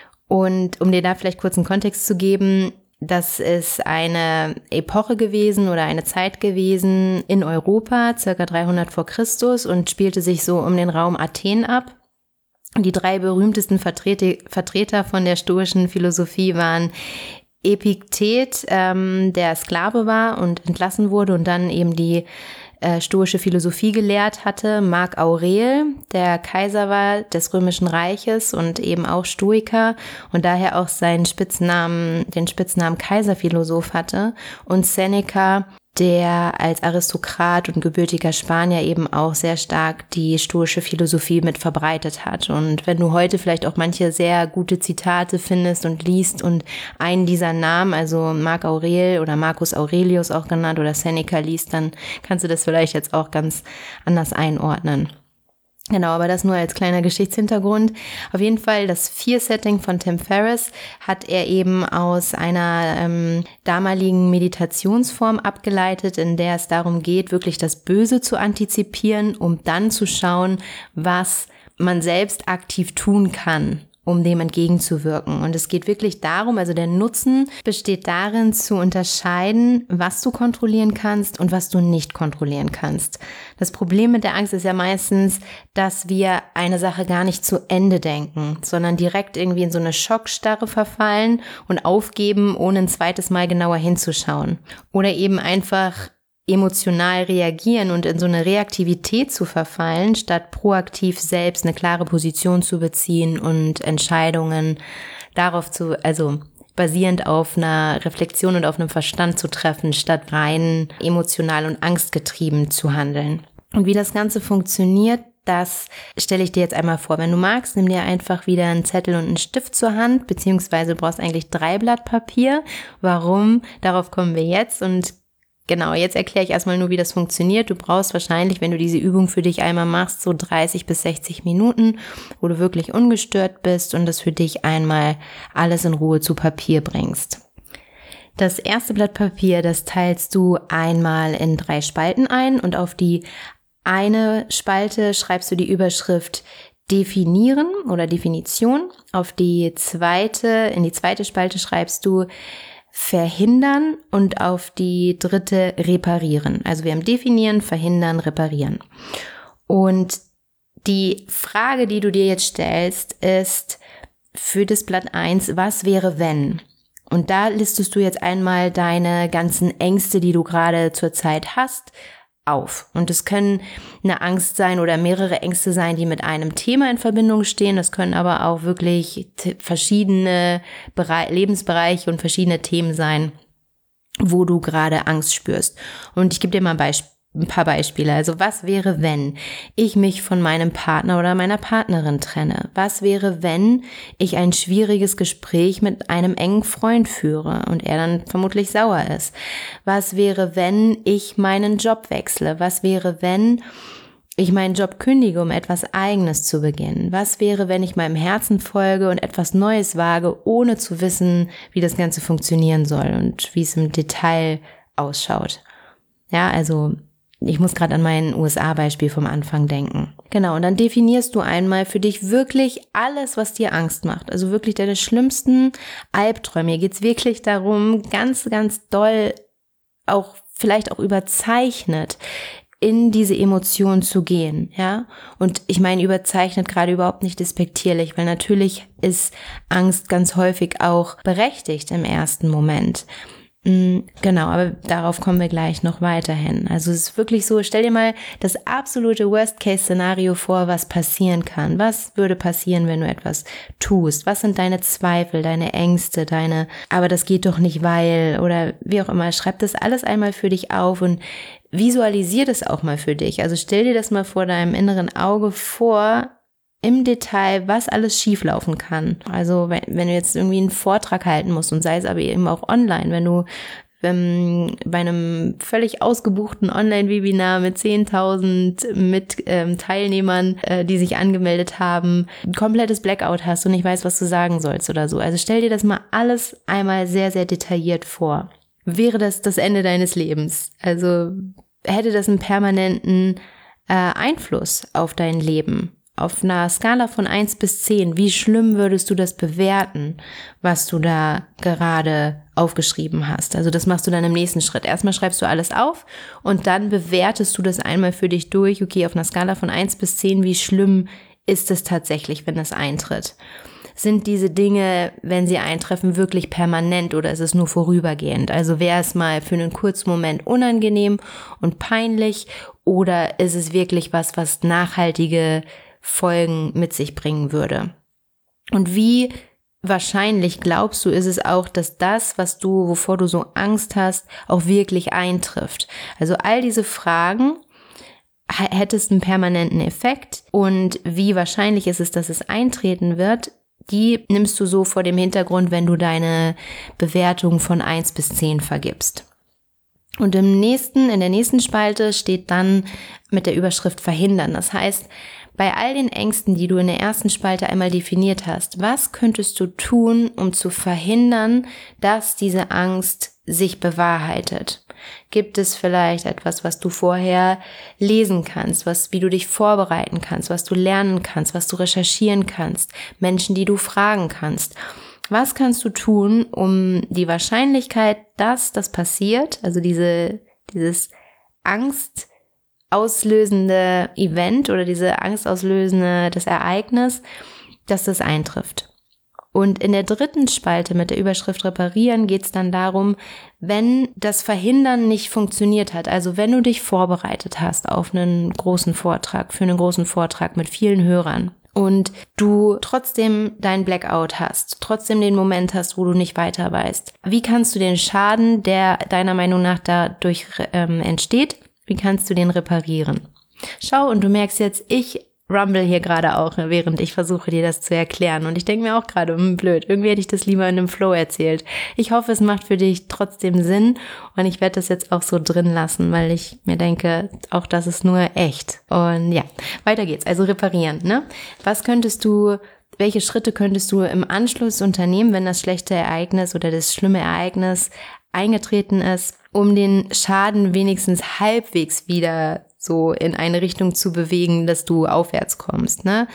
Und um dir da vielleicht kurz einen Kontext zu geben, das ist eine Epoche gewesen oder eine Zeit gewesen in Europa, circa 300 vor Christus und spielte sich so um den Raum Athen ab. Die 3 berühmtesten Vertreter von der stoischen Philosophie waren Epiktet, der Sklave war und entlassen wurde und dann eben die stoische Philosophie gelehrt hatte, Marc Aurel, der Kaiser war des Römischen Reiches und eben auch Stoiker und daher auch den Spitznamen Kaiserphilosoph hatte, und Seneca, der als Aristokrat und gebürtiger Spanier eben auch sehr stark die stoische Philosophie mit verbreitet hat. Und wenn du heute vielleicht auch manche sehr gute Zitate findest und liest und einen dieser Namen, also Marc Aurel oder Marcus Aurelius auch genannt oder Seneca liest, dann kannst du das vielleicht jetzt auch ganz anders einordnen. Genau, aber das nur als kleiner Geschichtshintergrund. Auf jeden Fall das Fear-Setting von Tim Ferriss hat er eben aus einer damaligen Meditationsform abgeleitet, in der es darum geht, wirklich das Böse zu antizipieren, um dann zu schauen, was man selbst aktiv tun kann, um dem entgegenzuwirken. Und es geht wirklich darum, also der Nutzen besteht darin, zu unterscheiden, was du kontrollieren kannst und was du nicht kontrollieren kannst. Das Problem mit der Angst ist ja meistens, dass wir eine Sache gar nicht zu Ende denken, sondern direkt irgendwie in so eine Schockstarre verfallen und aufgeben, ohne ein zweites Mal genauer hinzuschauen. Oder eben einfach emotional reagieren und in so eine Reaktivität zu verfallen, statt proaktiv selbst eine klare Position zu beziehen und Entscheidungen basierend auf einer Reflexion und auf einem Verstand zu treffen, statt rein emotional und angstgetrieben zu handeln. Und wie das Ganze funktioniert, das stelle ich dir jetzt einmal vor. Wenn du magst, nimm dir einfach wieder einen Zettel und einen Stift zur Hand, beziehungsweise du brauchst eigentlich 3 Blatt Papier. Warum? Darauf kommen wir jetzt und genau, jetzt erkläre ich erstmal nur, wie das funktioniert. Du brauchst wahrscheinlich, wenn du diese Übung für dich einmal machst, so 30 bis 60 Minuten, wo du wirklich ungestört bist und das für dich einmal alles in Ruhe zu Papier bringst. Das erste Blatt Papier, das teilst du einmal in 3 Spalten ein und auf die eine Spalte schreibst du die Überschrift definieren oder Definition. In die zweite Spalte schreibst du verhindern und auf die dritte reparieren. Also wir haben definieren, verhindern, reparieren. Und die Frage, die du dir jetzt stellst, ist für das Blatt 1, was wäre wenn? Und da listest du jetzt einmal deine ganzen Ängste, die du gerade zurzeit hast, auf. Und es können eine Angst sein oder mehrere Ängste sein, die mit einem Thema in Verbindung stehen. Das können aber auch wirklich verschiedene Lebensbereiche und verschiedene Themen sein, wo du gerade Angst spürst. Und ich gebe dir mal ein paar Beispiele. Also was wäre, wenn ich mich von meinem Partner oder meiner Partnerin trenne? Was wäre, wenn ich ein schwieriges Gespräch mit einem engen Freund führe und er dann vermutlich sauer ist? Was wäre, wenn ich meinen Job wechsle? Was wäre, wenn ich meinen Job kündige, um etwas Eigenes zu beginnen? Was wäre, wenn ich meinem Herzen folge und etwas Neues wage, ohne zu wissen, wie das Ganze funktionieren soll und wie es im Detail ausschaut? Ja, also ich muss gerade an mein USA-Beispiel vom Anfang denken. Genau, und dann definierst du einmal für dich wirklich alles, was dir Angst macht. Also wirklich deine schlimmsten Albträume. Hier geht's wirklich darum, ganz, ganz doll, vielleicht auch überzeichnet, in diese Emotion zu gehen, ja. Und ich meine überzeichnet gerade überhaupt nicht despektierlich, weil natürlich ist Angst ganz häufig auch berechtigt im ersten Moment. Genau, aber darauf kommen wir gleich noch weiterhin. Also es ist wirklich so, stell dir mal das absolute Worst-Case-Szenario vor, was passieren kann. Was würde passieren, wenn du etwas tust? Was sind deine Zweifel, deine Ängste, aber das geht doch nicht, weil, oder wie auch immer. Schreib das alles einmal für dich auf und visualisier das auch mal für dich. Also stell dir das mal vor deinem inneren Auge vor, im Detail, was alles schieflaufen kann. Also wenn du jetzt irgendwie einen Vortrag halten musst und sei es aber eben auch online, wenn du bei einem völlig ausgebuchten Online-Webinar mit 10.000 Teilnehmern, die sich angemeldet haben, ein komplettes Blackout hast und nicht weißt, was du sagen sollst oder so. Also stell dir das mal alles einmal sehr, sehr detailliert vor. Wäre das Ende deines Lebens? Also hätte das einen permanenten Einfluss auf dein Leben? Auf einer Skala von 1 bis 10, wie schlimm würdest du das bewerten, was du da gerade aufgeschrieben hast? Also das machst du dann im nächsten Schritt. Erstmal schreibst du alles auf und dann bewertest du das einmal für dich durch. Okay, auf einer Skala von 1 bis 10, wie schlimm ist es tatsächlich, wenn das eintritt? Sind diese Dinge, wenn sie eintreffen, wirklich permanent oder ist es nur vorübergehend? Also wäre es mal für einen kurzen Moment unangenehm und peinlich oder ist es wirklich was nachhaltige Folgen mit sich bringen würde? Und wie wahrscheinlich glaubst du, ist es auch, dass das, wovor du so Angst hast, auch wirklich eintrifft? Also all diese Fragen, hättest einen permanenten Effekt und wie wahrscheinlich ist es, dass es eintreten wird, die nimmst du so vor dem Hintergrund, wenn du deine Bewertung von 1 bis 10 vergibst. Und in der nächsten Spalte steht dann mit der Überschrift verhindern. Das heißt, bei all den Ängsten, die du in der ersten Spalte einmal definiert hast, was könntest du tun, um zu verhindern, dass diese Angst sich bewahrheitet? Gibt es vielleicht etwas, was du vorher lesen kannst, wie du dich vorbereiten kannst, was du lernen kannst, was du recherchieren kannst, Menschen, die du fragen kannst? Was kannst du tun, um die Wahrscheinlichkeit, dass das passiert, also dieses angstauslösende Event oder diese angstauslösende, das Ereignis, dass das eintrifft? Und in der dritten Spalte mit der Überschrift reparieren geht es dann darum, wenn das Verhindern nicht funktioniert hat, also wenn du dich vorbereitet hast auf für einen großen Vortrag mit vielen Hörern und du trotzdem dein Blackout hast, trotzdem den Moment hast, wo du nicht weiter weißt, wie kannst du den Schaden, der deiner Meinung nach dadurch entsteht, wie kannst du den reparieren? Schau, und du merkst jetzt, ich rumble hier gerade auch, während ich versuche, dir das zu erklären. Und ich denke mir auch gerade, blöd, irgendwie hätte ich das lieber in einem Flow erzählt. Ich hoffe, es macht für dich trotzdem Sinn und ich werde das jetzt auch so drin lassen, weil ich mir denke, auch das ist nur echt. Und ja, weiter geht's. Also reparieren, ne? Welche Schritte könntest du im Anschluss unternehmen, wenn das schlechte Ereignis oder das schlimme Ereignis eingetreten ist, um den Schaden wenigstens halbwegs wieder so in eine Richtung zu bewegen, dass du aufwärts kommst, ne?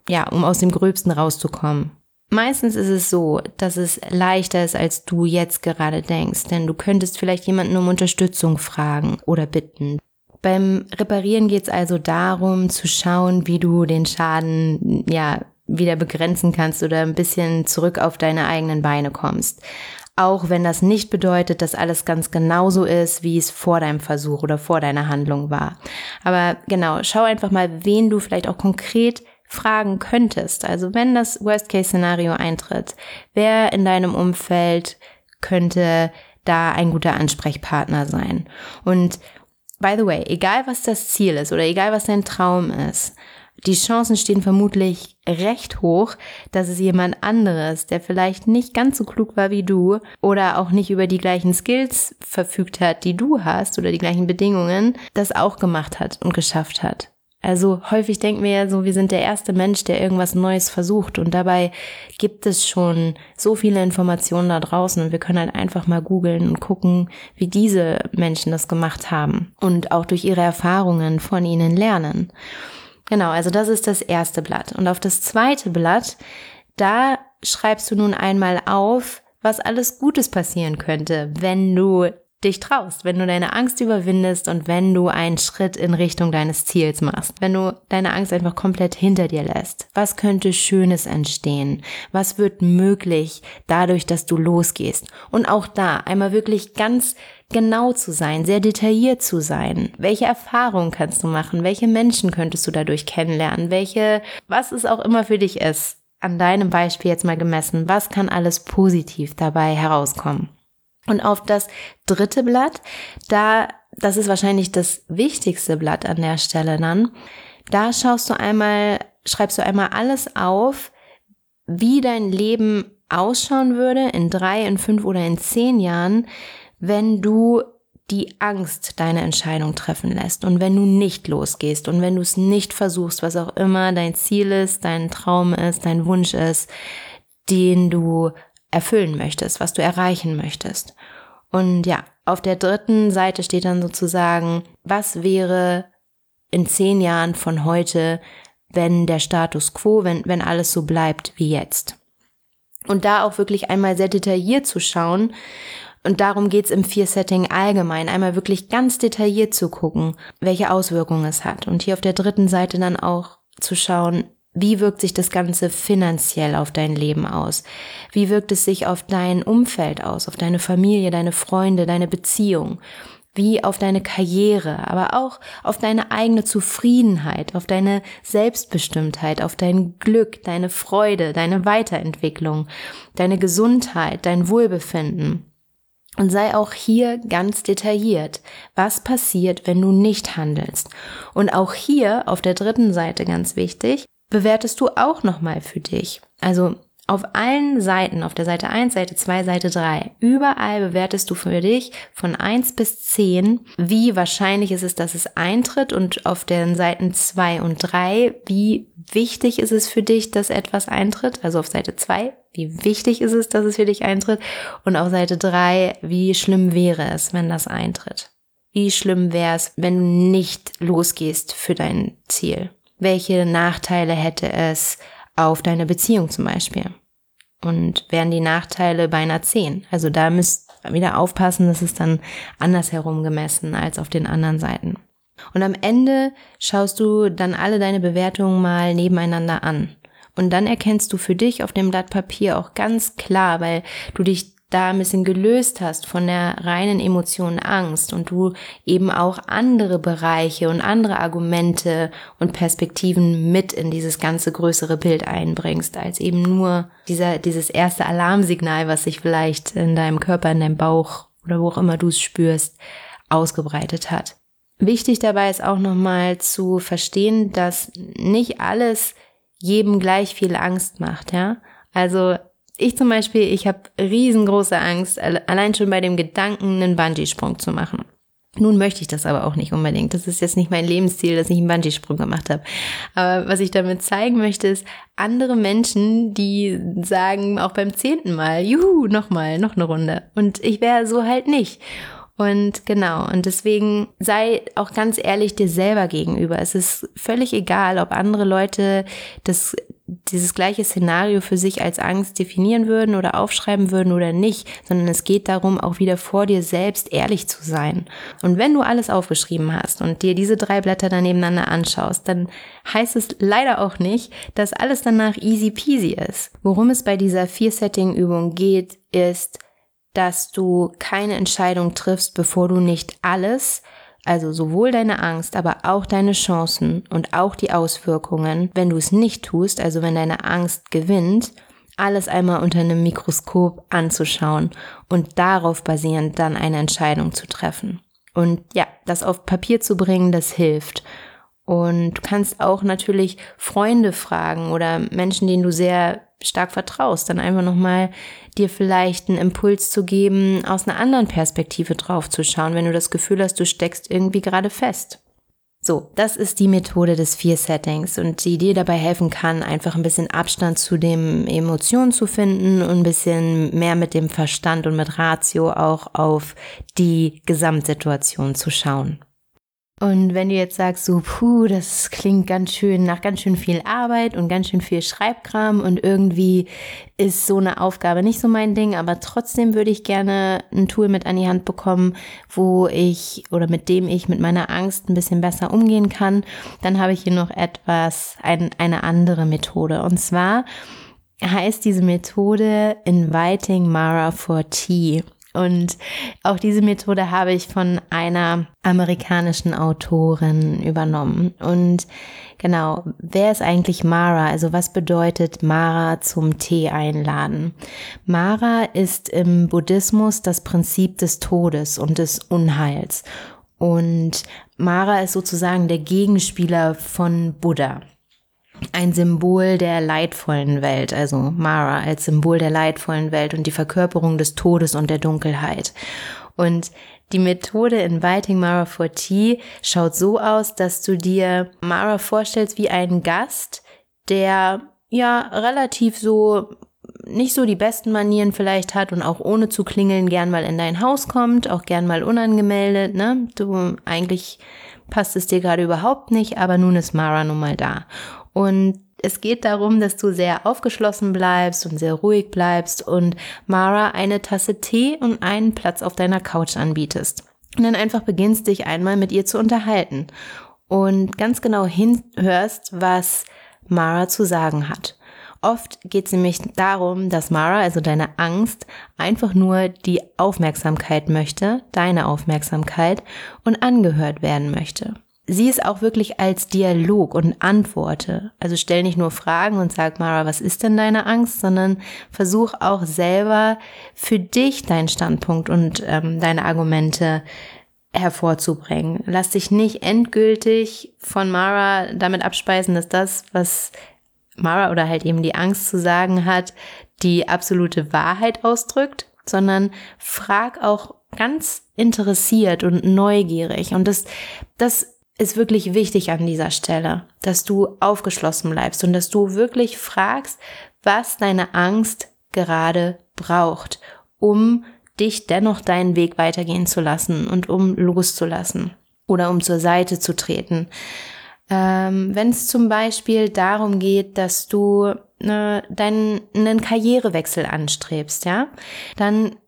um aus dem Gröbsten rauszukommen. Meistens ist es so, dass es leichter ist, als du jetzt gerade denkst, denn du könntest vielleicht jemanden um Unterstützung fragen oder bitten. Beim Reparieren geht es also darum, zu schauen, wie du den Schaden wieder begrenzen kannst oder ein bisschen zurück auf deine eigenen Beine kommst. Auch wenn das nicht bedeutet, dass alles ganz genauso ist, wie es vor deinem Versuch oder vor deiner Handlung war. Aber genau, schau einfach mal, wen du vielleicht auch konkret fragen könntest. Also wenn das Worst-Case-Szenario eintritt, wer in deinem Umfeld könnte da ein guter Ansprechpartner sein? Und by the way, egal was das Ziel ist oder egal was dein Traum ist, die Chancen stehen vermutlich recht hoch, dass es jemand anderes, der vielleicht nicht ganz so klug war wie du oder auch nicht über die gleichen Skills verfügt hat, die du hast oder die gleichen Bedingungen, das auch gemacht hat und geschafft hat. Also häufig denken wir ja so, wir sind der erste Mensch, der irgendwas Neues versucht und dabei gibt es schon so viele Informationen da draußen und wir können halt einfach mal googeln und gucken, wie diese Menschen das gemacht haben und auch durch ihre Erfahrungen von ihnen lernen. Genau, also das ist das erste Blatt. Und auf das zweite Blatt, da schreibst du nun einmal auf, was alles Gutes passieren könnte, wenn du dich traust, wenn du deine Angst überwindest und wenn du einen Schritt in Richtung deines Ziels machst, wenn du deine Angst einfach komplett hinter dir lässt. Was könnte Schönes entstehen? Was wird möglich dadurch, dass du losgehst? Und auch da einmal wirklich ganz genau zu sein, sehr detailliert zu sein. Welche Erfahrungen kannst du machen? Welche Menschen könntest du dadurch kennenlernen? Was es auch immer für dich ist, an deinem Beispiel jetzt mal gemessen, was kann alles positiv dabei herauskommen? Und auf das dritte Blatt, das ist wahrscheinlich das wichtigste Blatt an der Stelle dann, da schreibst du einmal alles auf, wie dein Leben ausschauen würde in 3, in 5 oder in 10 Jahren, wenn du die Angst deine Entscheidung treffen lässt und wenn du nicht losgehst und wenn du es nicht versuchst, was auch immer dein Ziel ist, dein Traum ist, dein Wunsch ist, den du erfüllen möchtest, was du erreichen möchtest. Und auf der dritten Seite steht dann sozusagen, was wäre in 10 Jahren von heute, wenn der Status quo, wenn alles so bleibt wie jetzt. Und da auch wirklich einmal sehr detailliert zu schauen, und darum geht's im Fear-Setting allgemein, einmal wirklich ganz detailliert zu gucken, welche Auswirkungen es hat. Und hier auf der dritten Seite dann auch zu schauen, wie wirkt sich das Ganze finanziell auf dein Leben aus? Wie wirkt es sich auf dein Umfeld aus, auf deine Familie, deine Freunde, deine Beziehung? Wie auf deine Karriere, aber auch auf deine eigene Zufriedenheit, auf deine Selbstbestimmtheit, auf dein Glück, deine Freude, deine Weiterentwicklung, deine Gesundheit, dein Wohlbefinden. Und sei auch hier ganz detailliert. Was passiert, wenn du nicht handelst? Und auch hier auf der dritten Seite ganz wichtig, bewertest du auch nochmal für dich. Also auf allen Seiten, auf der Seite 1, Seite 2, Seite 3, überall bewertest du für dich von 1 bis 10, wie wahrscheinlich ist es, dass es eintritt und auf den Seiten 2 und 3, wie wichtig ist es für dich, dass etwas eintritt, also auf Seite 2, wie wichtig ist es, dass es für dich eintritt und auf Seite 3, wie schlimm wäre es, wenn das eintritt. Wie schlimm wäre es, wenn du nicht losgehst für dein Ziel. Welche Nachteile hätte es auf deine Beziehung zum Beispiel? Und wären die Nachteile bei einer 10? Also da müsst ihr wieder aufpassen, das ist dann andersherum gemessen als auf den anderen Seiten. Und am Ende schaust du dann alle deine Bewertungen mal nebeneinander an. Und dann erkennst du für dich auf dem Blatt Papier auch ganz klar, weil du dich da ein bisschen gelöst hast von der reinen Emotion Angst und du eben auch andere Bereiche und andere Argumente und Perspektiven mit in dieses ganze größere Bild einbringst, als eben nur dieses erste Alarmsignal, was sich vielleicht in deinem Körper, in deinem Bauch oder wo auch immer du es spürst, ausgebreitet hat. Wichtig dabei ist auch nochmal zu verstehen, dass nicht alles jedem gleich viel Angst macht, ja. Also ich zum Beispiel, ich habe riesengroße Angst, allein schon bei dem Gedanken, einen Bungee-Sprung zu machen. Nun möchte ich das aber auch nicht unbedingt. Das ist jetzt nicht mein Lebensziel, dass ich einen Bungee-Sprung gemacht habe. Aber was ich damit zeigen möchte, ist, andere Menschen, die sagen auch beim 10. Mal, juhu, noch eine Runde. Und ich wäre so halt nicht. Und genau, und deswegen sei auch ganz ehrlich dir selber gegenüber. Es ist völlig egal, ob andere Leute das dieses gleiche Szenario für sich als Angst definieren würden oder aufschreiben würden oder nicht, sondern es geht darum, auch wieder vor dir selbst ehrlich zu sein. Und wenn du alles aufgeschrieben hast und dir diese 3 Blätter dann nebeneinander anschaust, dann heißt es leider auch nicht, dass alles danach easy peasy ist. Worum es bei dieser 4-Setting-Übung geht, ist, dass du keine Entscheidung triffst, bevor du nicht alles, also sowohl deine Angst, aber auch deine Chancen und auch die Auswirkungen, wenn du es nicht tust, also wenn deine Angst gewinnt, alles einmal unter einem Mikroskop anzuschauen und darauf basierend dann eine Entscheidung zu treffen. Und ja, das auf Papier zu bringen, das hilft. Und du kannst auch natürlich Freunde fragen oder Menschen, denen du sehr stark vertraust, dann einfach nochmal dir vielleicht einen Impuls zu geben, aus einer anderen Perspektive drauf zu schauen, wenn du das Gefühl hast, du steckst irgendwie gerade fest. So, das ist die Methode des 4-Settings und die dir dabei helfen kann, einfach ein bisschen Abstand zu den Emotionen zu finden und ein bisschen mehr mit dem Verstand und mit Ratio auch auf die Gesamtsituation zu schauen. Und wenn du jetzt sagst, so, das klingt ganz schön nach ganz schön viel Arbeit und ganz schön viel Schreibkram und irgendwie ist so eine Aufgabe nicht so mein Ding, aber trotzdem würde ich gerne ein Tool mit an die Hand bekommen, mit dem ich mit meiner Angst ein bisschen besser umgehen kann, dann habe ich hier noch eine andere Methode. Und zwar heißt diese Methode Inviting Mara for Tea. Und auch diese Methode habe ich von einer amerikanischen Autorin übernommen. Und genau, wer ist eigentlich Mara? Also was bedeutet Mara zum Tee einladen? Mara ist im Buddhismus das Prinzip des Todes und des Unheils. Und Mara ist sozusagen der Gegenspieler von Buddha. Ein Symbol der leidvollen Welt, also Mara als Symbol der leidvollen Welt und die Verkörperung des Todes und der Dunkelheit. Und die Methode Inviting Mara for Tea schaut so aus, dass du dir Mara vorstellst wie einen Gast, der ja relativ so nicht so die besten Manieren vielleicht hat und auch ohne zu klingeln gern mal in dein Haus kommt, auch gern mal unangemeldet, ne? Eigentlich passt es dir gerade überhaupt nicht, aber nun ist Mara nun mal da. Und es geht darum, dass du sehr aufgeschlossen bleibst und sehr ruhig bleibst und Mara eine Tasse Tee und einen Platz auf deiner Couch anbietest. Und dann einfach beginnst, dich einmal mit ihr zu unterhalten und ganz genau hinhörst, was Mara zu sagen hat. Oft geht es nämlich darum, dass Mara, also deine Angst, einfach nur die Aufmerksamkeit möchte, deine Aufmerksamkeit und angehört werden möchte. Sieh es auch wirklich als Dialog und antworte. Also stell nicht nur Fragen und sag, Mara, was ist denn deine Angst, sondern versuch auch selber für dich deinen Standpunkt und deine Argumente hervorzubringen. Lass dich nicht endgültig von Mara damit abspeisen, dass das, was Mara oder halt eben die Angst zu sagen hat, die absolute Wahrheit ausdrückt, sondern frag auch ganz interessiert und neugierig. Und das ist wirklich wichtig an dieser Stelle, dass du aufgeschlossen bleibst und dass du wirklich fragst, was deine Angst gerade braucht, um dich dennoch deinen Weg weitergehen zu lassen und um loszulassen oder um zur Seite zu treten. Wenn es zum Beispiel darum geht, dass du einen Karrierewechsel anstrebst, ja, dann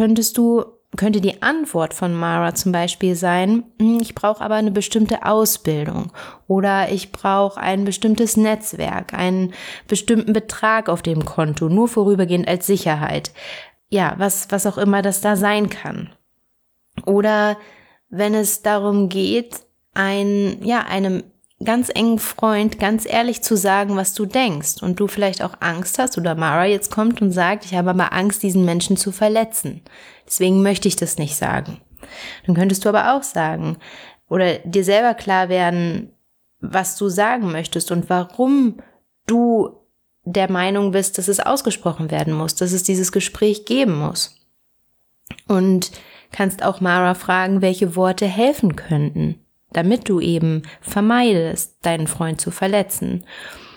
könnte die Antwort von Mara zum Beispiel sein, ich brauche aber eine bestimmte Ausbildung oder ich brauche ein bestimmtes Netzwerk, einen bestimmten Betrag auf dem Konto, nur vorübergehend als Sicherheit. Ja, was auch immer das da sein kann. Oder wenn es darum geht, einem ganz engen Freund ganz ehrlich zu sagen, was du denkst und du vielleicht auch Angst hast oder Mara jetzt kommt und sagt, ich habe aber Angst, diesen Menschen zu verletzen. Deswegen möchte ich das nicht sagen. Dann könntest du aber auch sagen oder dir selber klar werden, was du sagen möchtest und warum du der Meinung bist, dass es ausgesprochen werden muss, dass es dieses Gespräch geben muss. Und kannst auch Mara fragen, welche Worte helfen könnten, damit du eben vermeidest, deinen Freund zu verletzen.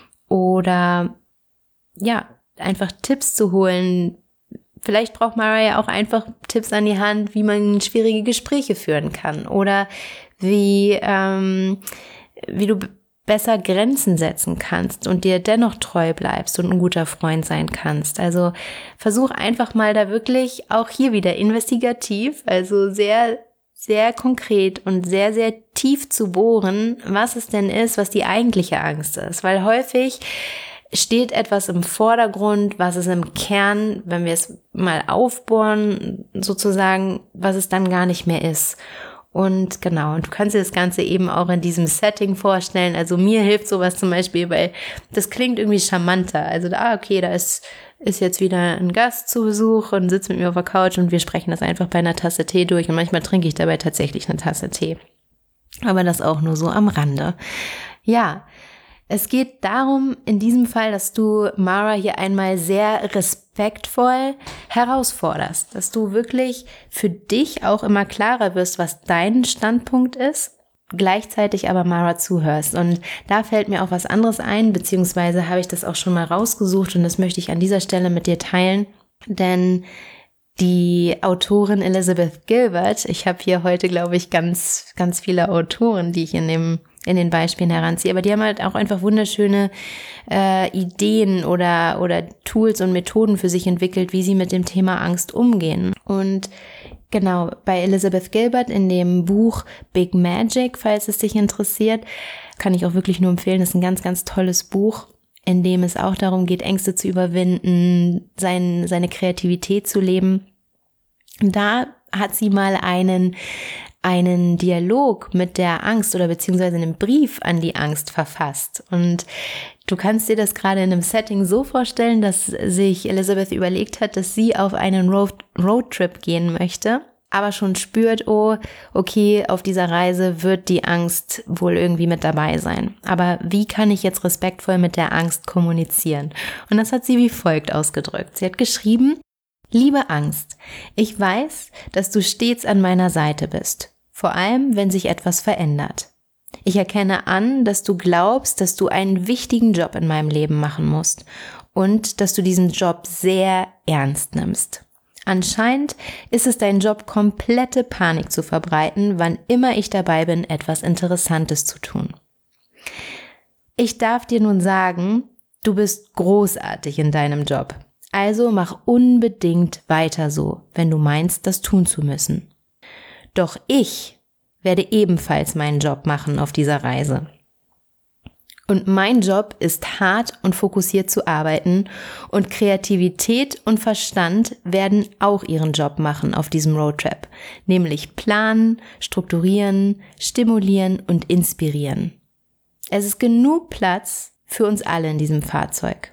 Oder ja, einfach Tipps zu holen. Vielleicht braucht Mara ja auch einfach Tipps an die Hand, wie man schwierige Gespräche führen kann. Oder wie du besser Grenzen setzen kannst und dir dennoch treu bleibst und ein guter Freund sein kannst. Also versuch einfach mal da wirklich auch hier wieder investigativ, also sehr, sehr konkret und sehr, sehr tief zu bohren, was es denn ist, was die eigentliche Angst ist. Weil häufig steht etwas im Vordergrund, was es im Kern, wenn wir es mal aufbohren, sozusagen, was es dann gar nicht mehr ist. Und genau, und du kannst dir das Ganze eben auch in diesem Setting vorstellen. Also mir hilft sowas zum Beispiel, weil das klingt irgendwie charmanter. Also okay, da ist jetzt wieder ein Gast zu Besuch und sitzt mit mir auf der Couch und wir sprechen das einfach bei einer Tasse Tee durch. Und manchmal trinke ich dabei tatsächlich eine Tasse Tee. Aber das auch nur so am Rande. Ja, es geht darum, in diesem Fall, dass du Mara hier einmal sehr respektvoll herausforderst, dass du wirklich für dich auch immer klarer wirst, was dein Standpunkt ist, gleichzeitig aber Mara zuhörst. Und da fällt mir auch was anderes ein, beziehungsweise habe ich das auch schon mal rausgesucht und das möchte ich an dieser Stelle mit dir teilen, denn die Autorin Elizabeth Gilbert, ich habe hier heute, glaube ich, ganz, ganz viele Autoren, die ich in den Beispielen heranziehe, aber die haben halt auch einfach wunderschöne Ideen oder Tools und Methoden für sich entwickelt, wie sie mit dem Thema Angst umgehen. Und genau, bei Elizabeth Gilbert in dem Buch Big Magic, falls es dich interessiert, kann ich auch wirklich nur empfehlen, das ist ein ganz, ganz tolles Buch, in dem es auch darum geht, Ängste zu überwinden, seine Kreativität zu leben. Da hat sie mal einen Dialog mit der Angst oder beziehungsweise einen Brief an die Angst verfasst. Und du kannst dir das gerade in einem Setting so vorstellen, dass sich Elizabeth überlegt hat, dass sie auf einen Roadtrip gehen möchte, aber schon spürt, oh, okay, auf dieser Reise wird die Angst wohl irgendwie mit dabei sein. Aber wie kann ich jetzt respektvoll mit der Angst kommunizieren? Und das hat sie wie folgt ausgedrückt. Sie hat geschrieben: Liebe Angst, ich weiß, dass du stets an meiner Seite bist, vor allem, wenn sich etwas verändert. Ich erkenne an, dass du glaubst, dass du einen wichtigen Job in meinem Leben machen musst und dass du diesen Job sehr ernst nimmst. Anscheinend ist es dein Job, komplette Panik zu verbreiten, wann immer ich dabei bin, etwas Interessantes zu tun. Ich darf dir nun sagen, du bist großartig in deinem Job. Also mach unbedingt weiter so, wenn du meinst, das tun zu müssen. Doch ich werde ebenfalls meinen Job machen auf dieser Reise. Und mein Job ist, hart und fokussiert zu arbeiten, und Kreativität und Verstand werden auch ihren Job machen auf diesem Roadtrip, nämlich planen, strukturieren, stimulieren und inspirieren. Es ist genug Platz für uns alle in diesem Fahrzeug.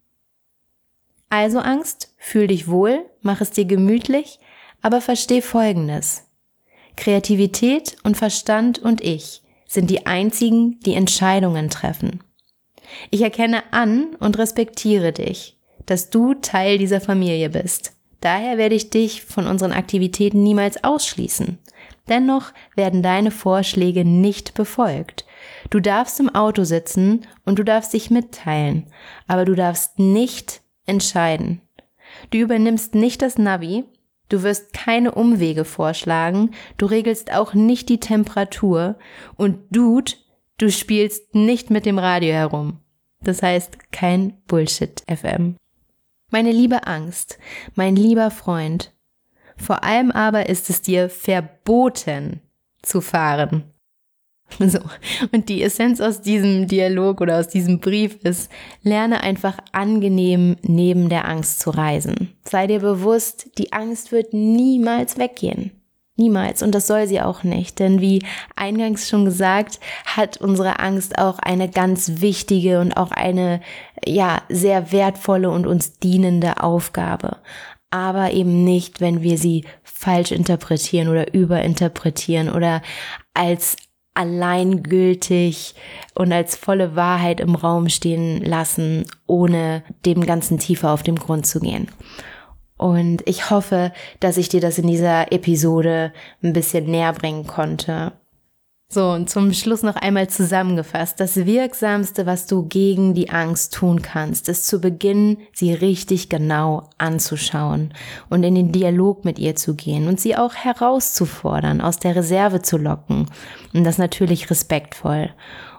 Also Angst, fühl dich wohl, mach es dir gemütlich, aber versteh Folgendes: Kreativität und Verstand und ich sind die einzigen, die Entscheidungen treffen. Ich erkenne an und respektiere dich, dass du Teil dieser Familie bist. Daher werde ich dich von unseren Aktivitäten niemals ausschließen. Dennoch werden deine Vorschläge nicht befolgt. Du darfst im Auto sitzen und du darfst dich mitteilen, aber du darfst nicht entscheiden. Du übernimmst nicht das Navi, du wirst keine Umwege vorschlagen, du regelst auch nicht die Temperatur und Dude, du spielst nicht mit dem Radio herum. Das heißt, kein Bullshit FM. Meine liebe Angst, mein lieber Freund, vor allem aber ist es dir verboten zu fahren. So. Und die Essenz aus diesem Dialog oder aus diesem Brief ist: Lerne einfach angenehm neben der Angst zu reisen. Sei dir bewusst, die Angst wird niemals weggehen. Niemals. Und das soll sie auch nicht. Denn wie eingangs schon gesagt, hat unsere Angst auch eine ganz wichtige und auch eine, sehr wertvolle und uns dienende Aufgabe. Aber eben nicht, wenn wir sie falsch interpretieren oder überinterpretieren oder als alleingültig und als volle Wahrheit im Raum stehen lassen, ohne dem Ganzen tiefer auf den Grund zu gehen. Und ich hoffe, dass ich dir das in dieser Episode ein bisschen näher bringen konnte. So, und zum Schluss noch einmal zusammengefasst: Das Wirksamste, was du gegen die Angst tun kannst, ist zu Beginn, sie richtig genau anzuschauen und in den Dialog mit ihr zu gehen und sie auch herauszufordern, aus der Reserve zu locken. Und das natürlich respektvoll.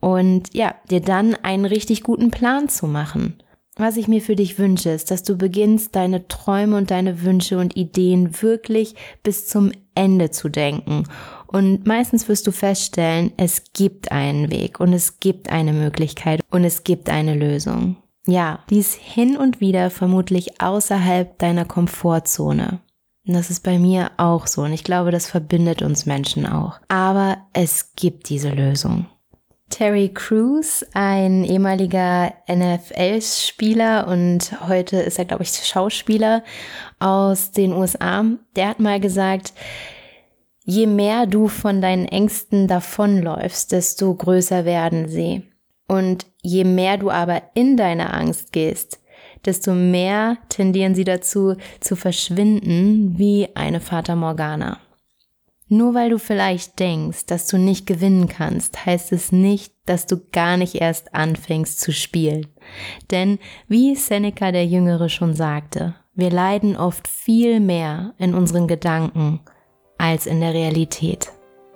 und ja, dir dann einen richtig guten Plan zu machen. Was ich mir für dich wünsche, ist, dass du beginnst, deine Träume und deine Wünsche und Ideen wirklich bis zum Ende zu denken. Und meistens wirst du feststellen, es gibt einen Weg und es gibt eine Möglichkeit und es gibt eine Lösung. Ja, die ist hin und wieder vermutlich außerhalb deiner Komfortzone. Und das ist bei mir auch so und ich glaube, das verbindet uns Menschen auch. Aber es gibt diese Lösung. Terry Crews, ein ehemaliger NFL-Spieler und heute ist er, glaube ich, Schauspieler aus den USA, der hat mal gesagt, je mehr du von deinen Ängsten davonläufst, desto größer werden sie. Und je mehr du aber in deine Angst gehst, desto mehr tendieren sie dazu zu verschwinden wie eine Fata Morgana. Nur weil du vielleicht denkst, dass du nicht gewinnen kannst, heißt es nicht, dass du gar nicht erst anfängst zu spielen. Denn wie Seneca der Jüngere schon sagte, wir leiden oft viel mehr in unseren Gedanken als in der Realität.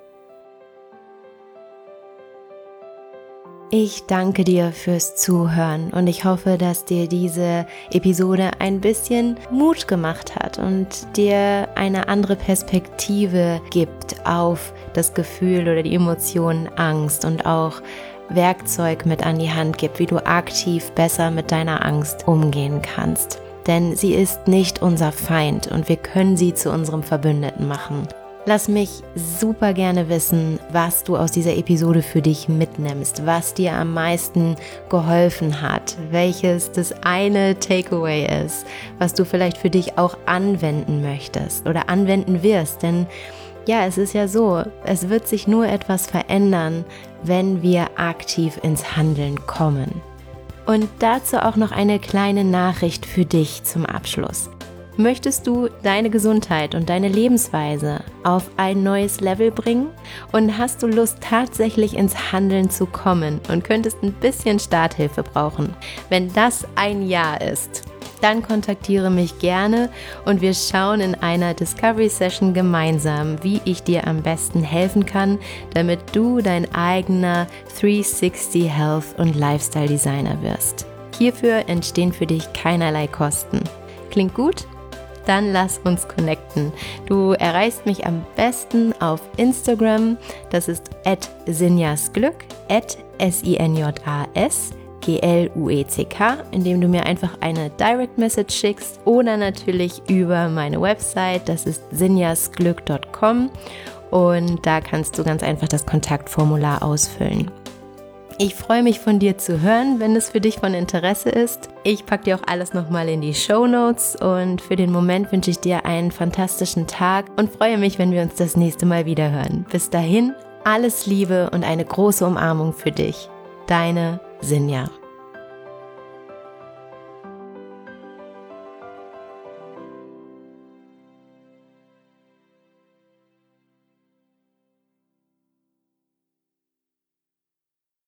Ich danke dir fürs Zuhören und ich hoffe, dass dir diese Episode ein bisschen Mut gemacht hat und dir eine andere Perspektive gibt auf das Gefühl oder die Emotion Angst und auch Werkzeug mit an die Hand gibt, wie du aktiv besser mit deiner Angst umgehen kannst. Denn sie ist nicht unser Feind und wir können sie zu unserem Verbündeten machen. Lass mich super gerne wissen, was du aus dieser Episode für dich mitnimmst, was dir am meisten geholfen hat, welches das eine Takeaway ist, was du vielleicht für dich auch anwenden möchtest oder anwenden wirst. Denn ja, es ist ja so, es wird sich nur etwas verändern, wenn wir aktiv ins Handeln kommen. Und dazu auch noch eine kleine Nachricht für dich zum Abschluss. Möchtest du deine Gesundheit und deine Lebensweise auf ein neues Level bringen? Und hast du Lust, tatsächlich ins Handeln zu kommen und könntest ein bisschen Starthilfe brauchen? Wenn das ein Ja ist, dann kontaktiere mich gerne und wir schauen in einer Discovery Session gemeinsam, wie ich dir am besten helfen kann, damit du dein eigener 360 Health und Lifestyle Designer wirst. Hierfür entstehen für dich keinerlei Kosten. Klingt gut? Dann lass uns connecten. Du erreichst mich am besten auf Instagram, das ist @sinjasglück, @SINJASGLUECK, indem du mir einfach eine Direct Message schickst oder natürlich über meine Website, das ist sinjasglück.com und da kannst du ganz einfach das Kontaktformular ausfüllen. Ich freue mich von dir zu hören, wenn es für dich von Interesse ist. Ich packe dir auch alles nochmal in die Shownotes und für den Moment wünsche ich dir einen fantastischen Tag und freue mich, wenn wir uns das nächste Mal wieder hören. Bis dahin, alles Liebe und eine große Umarmung für dich. Deine Sinja.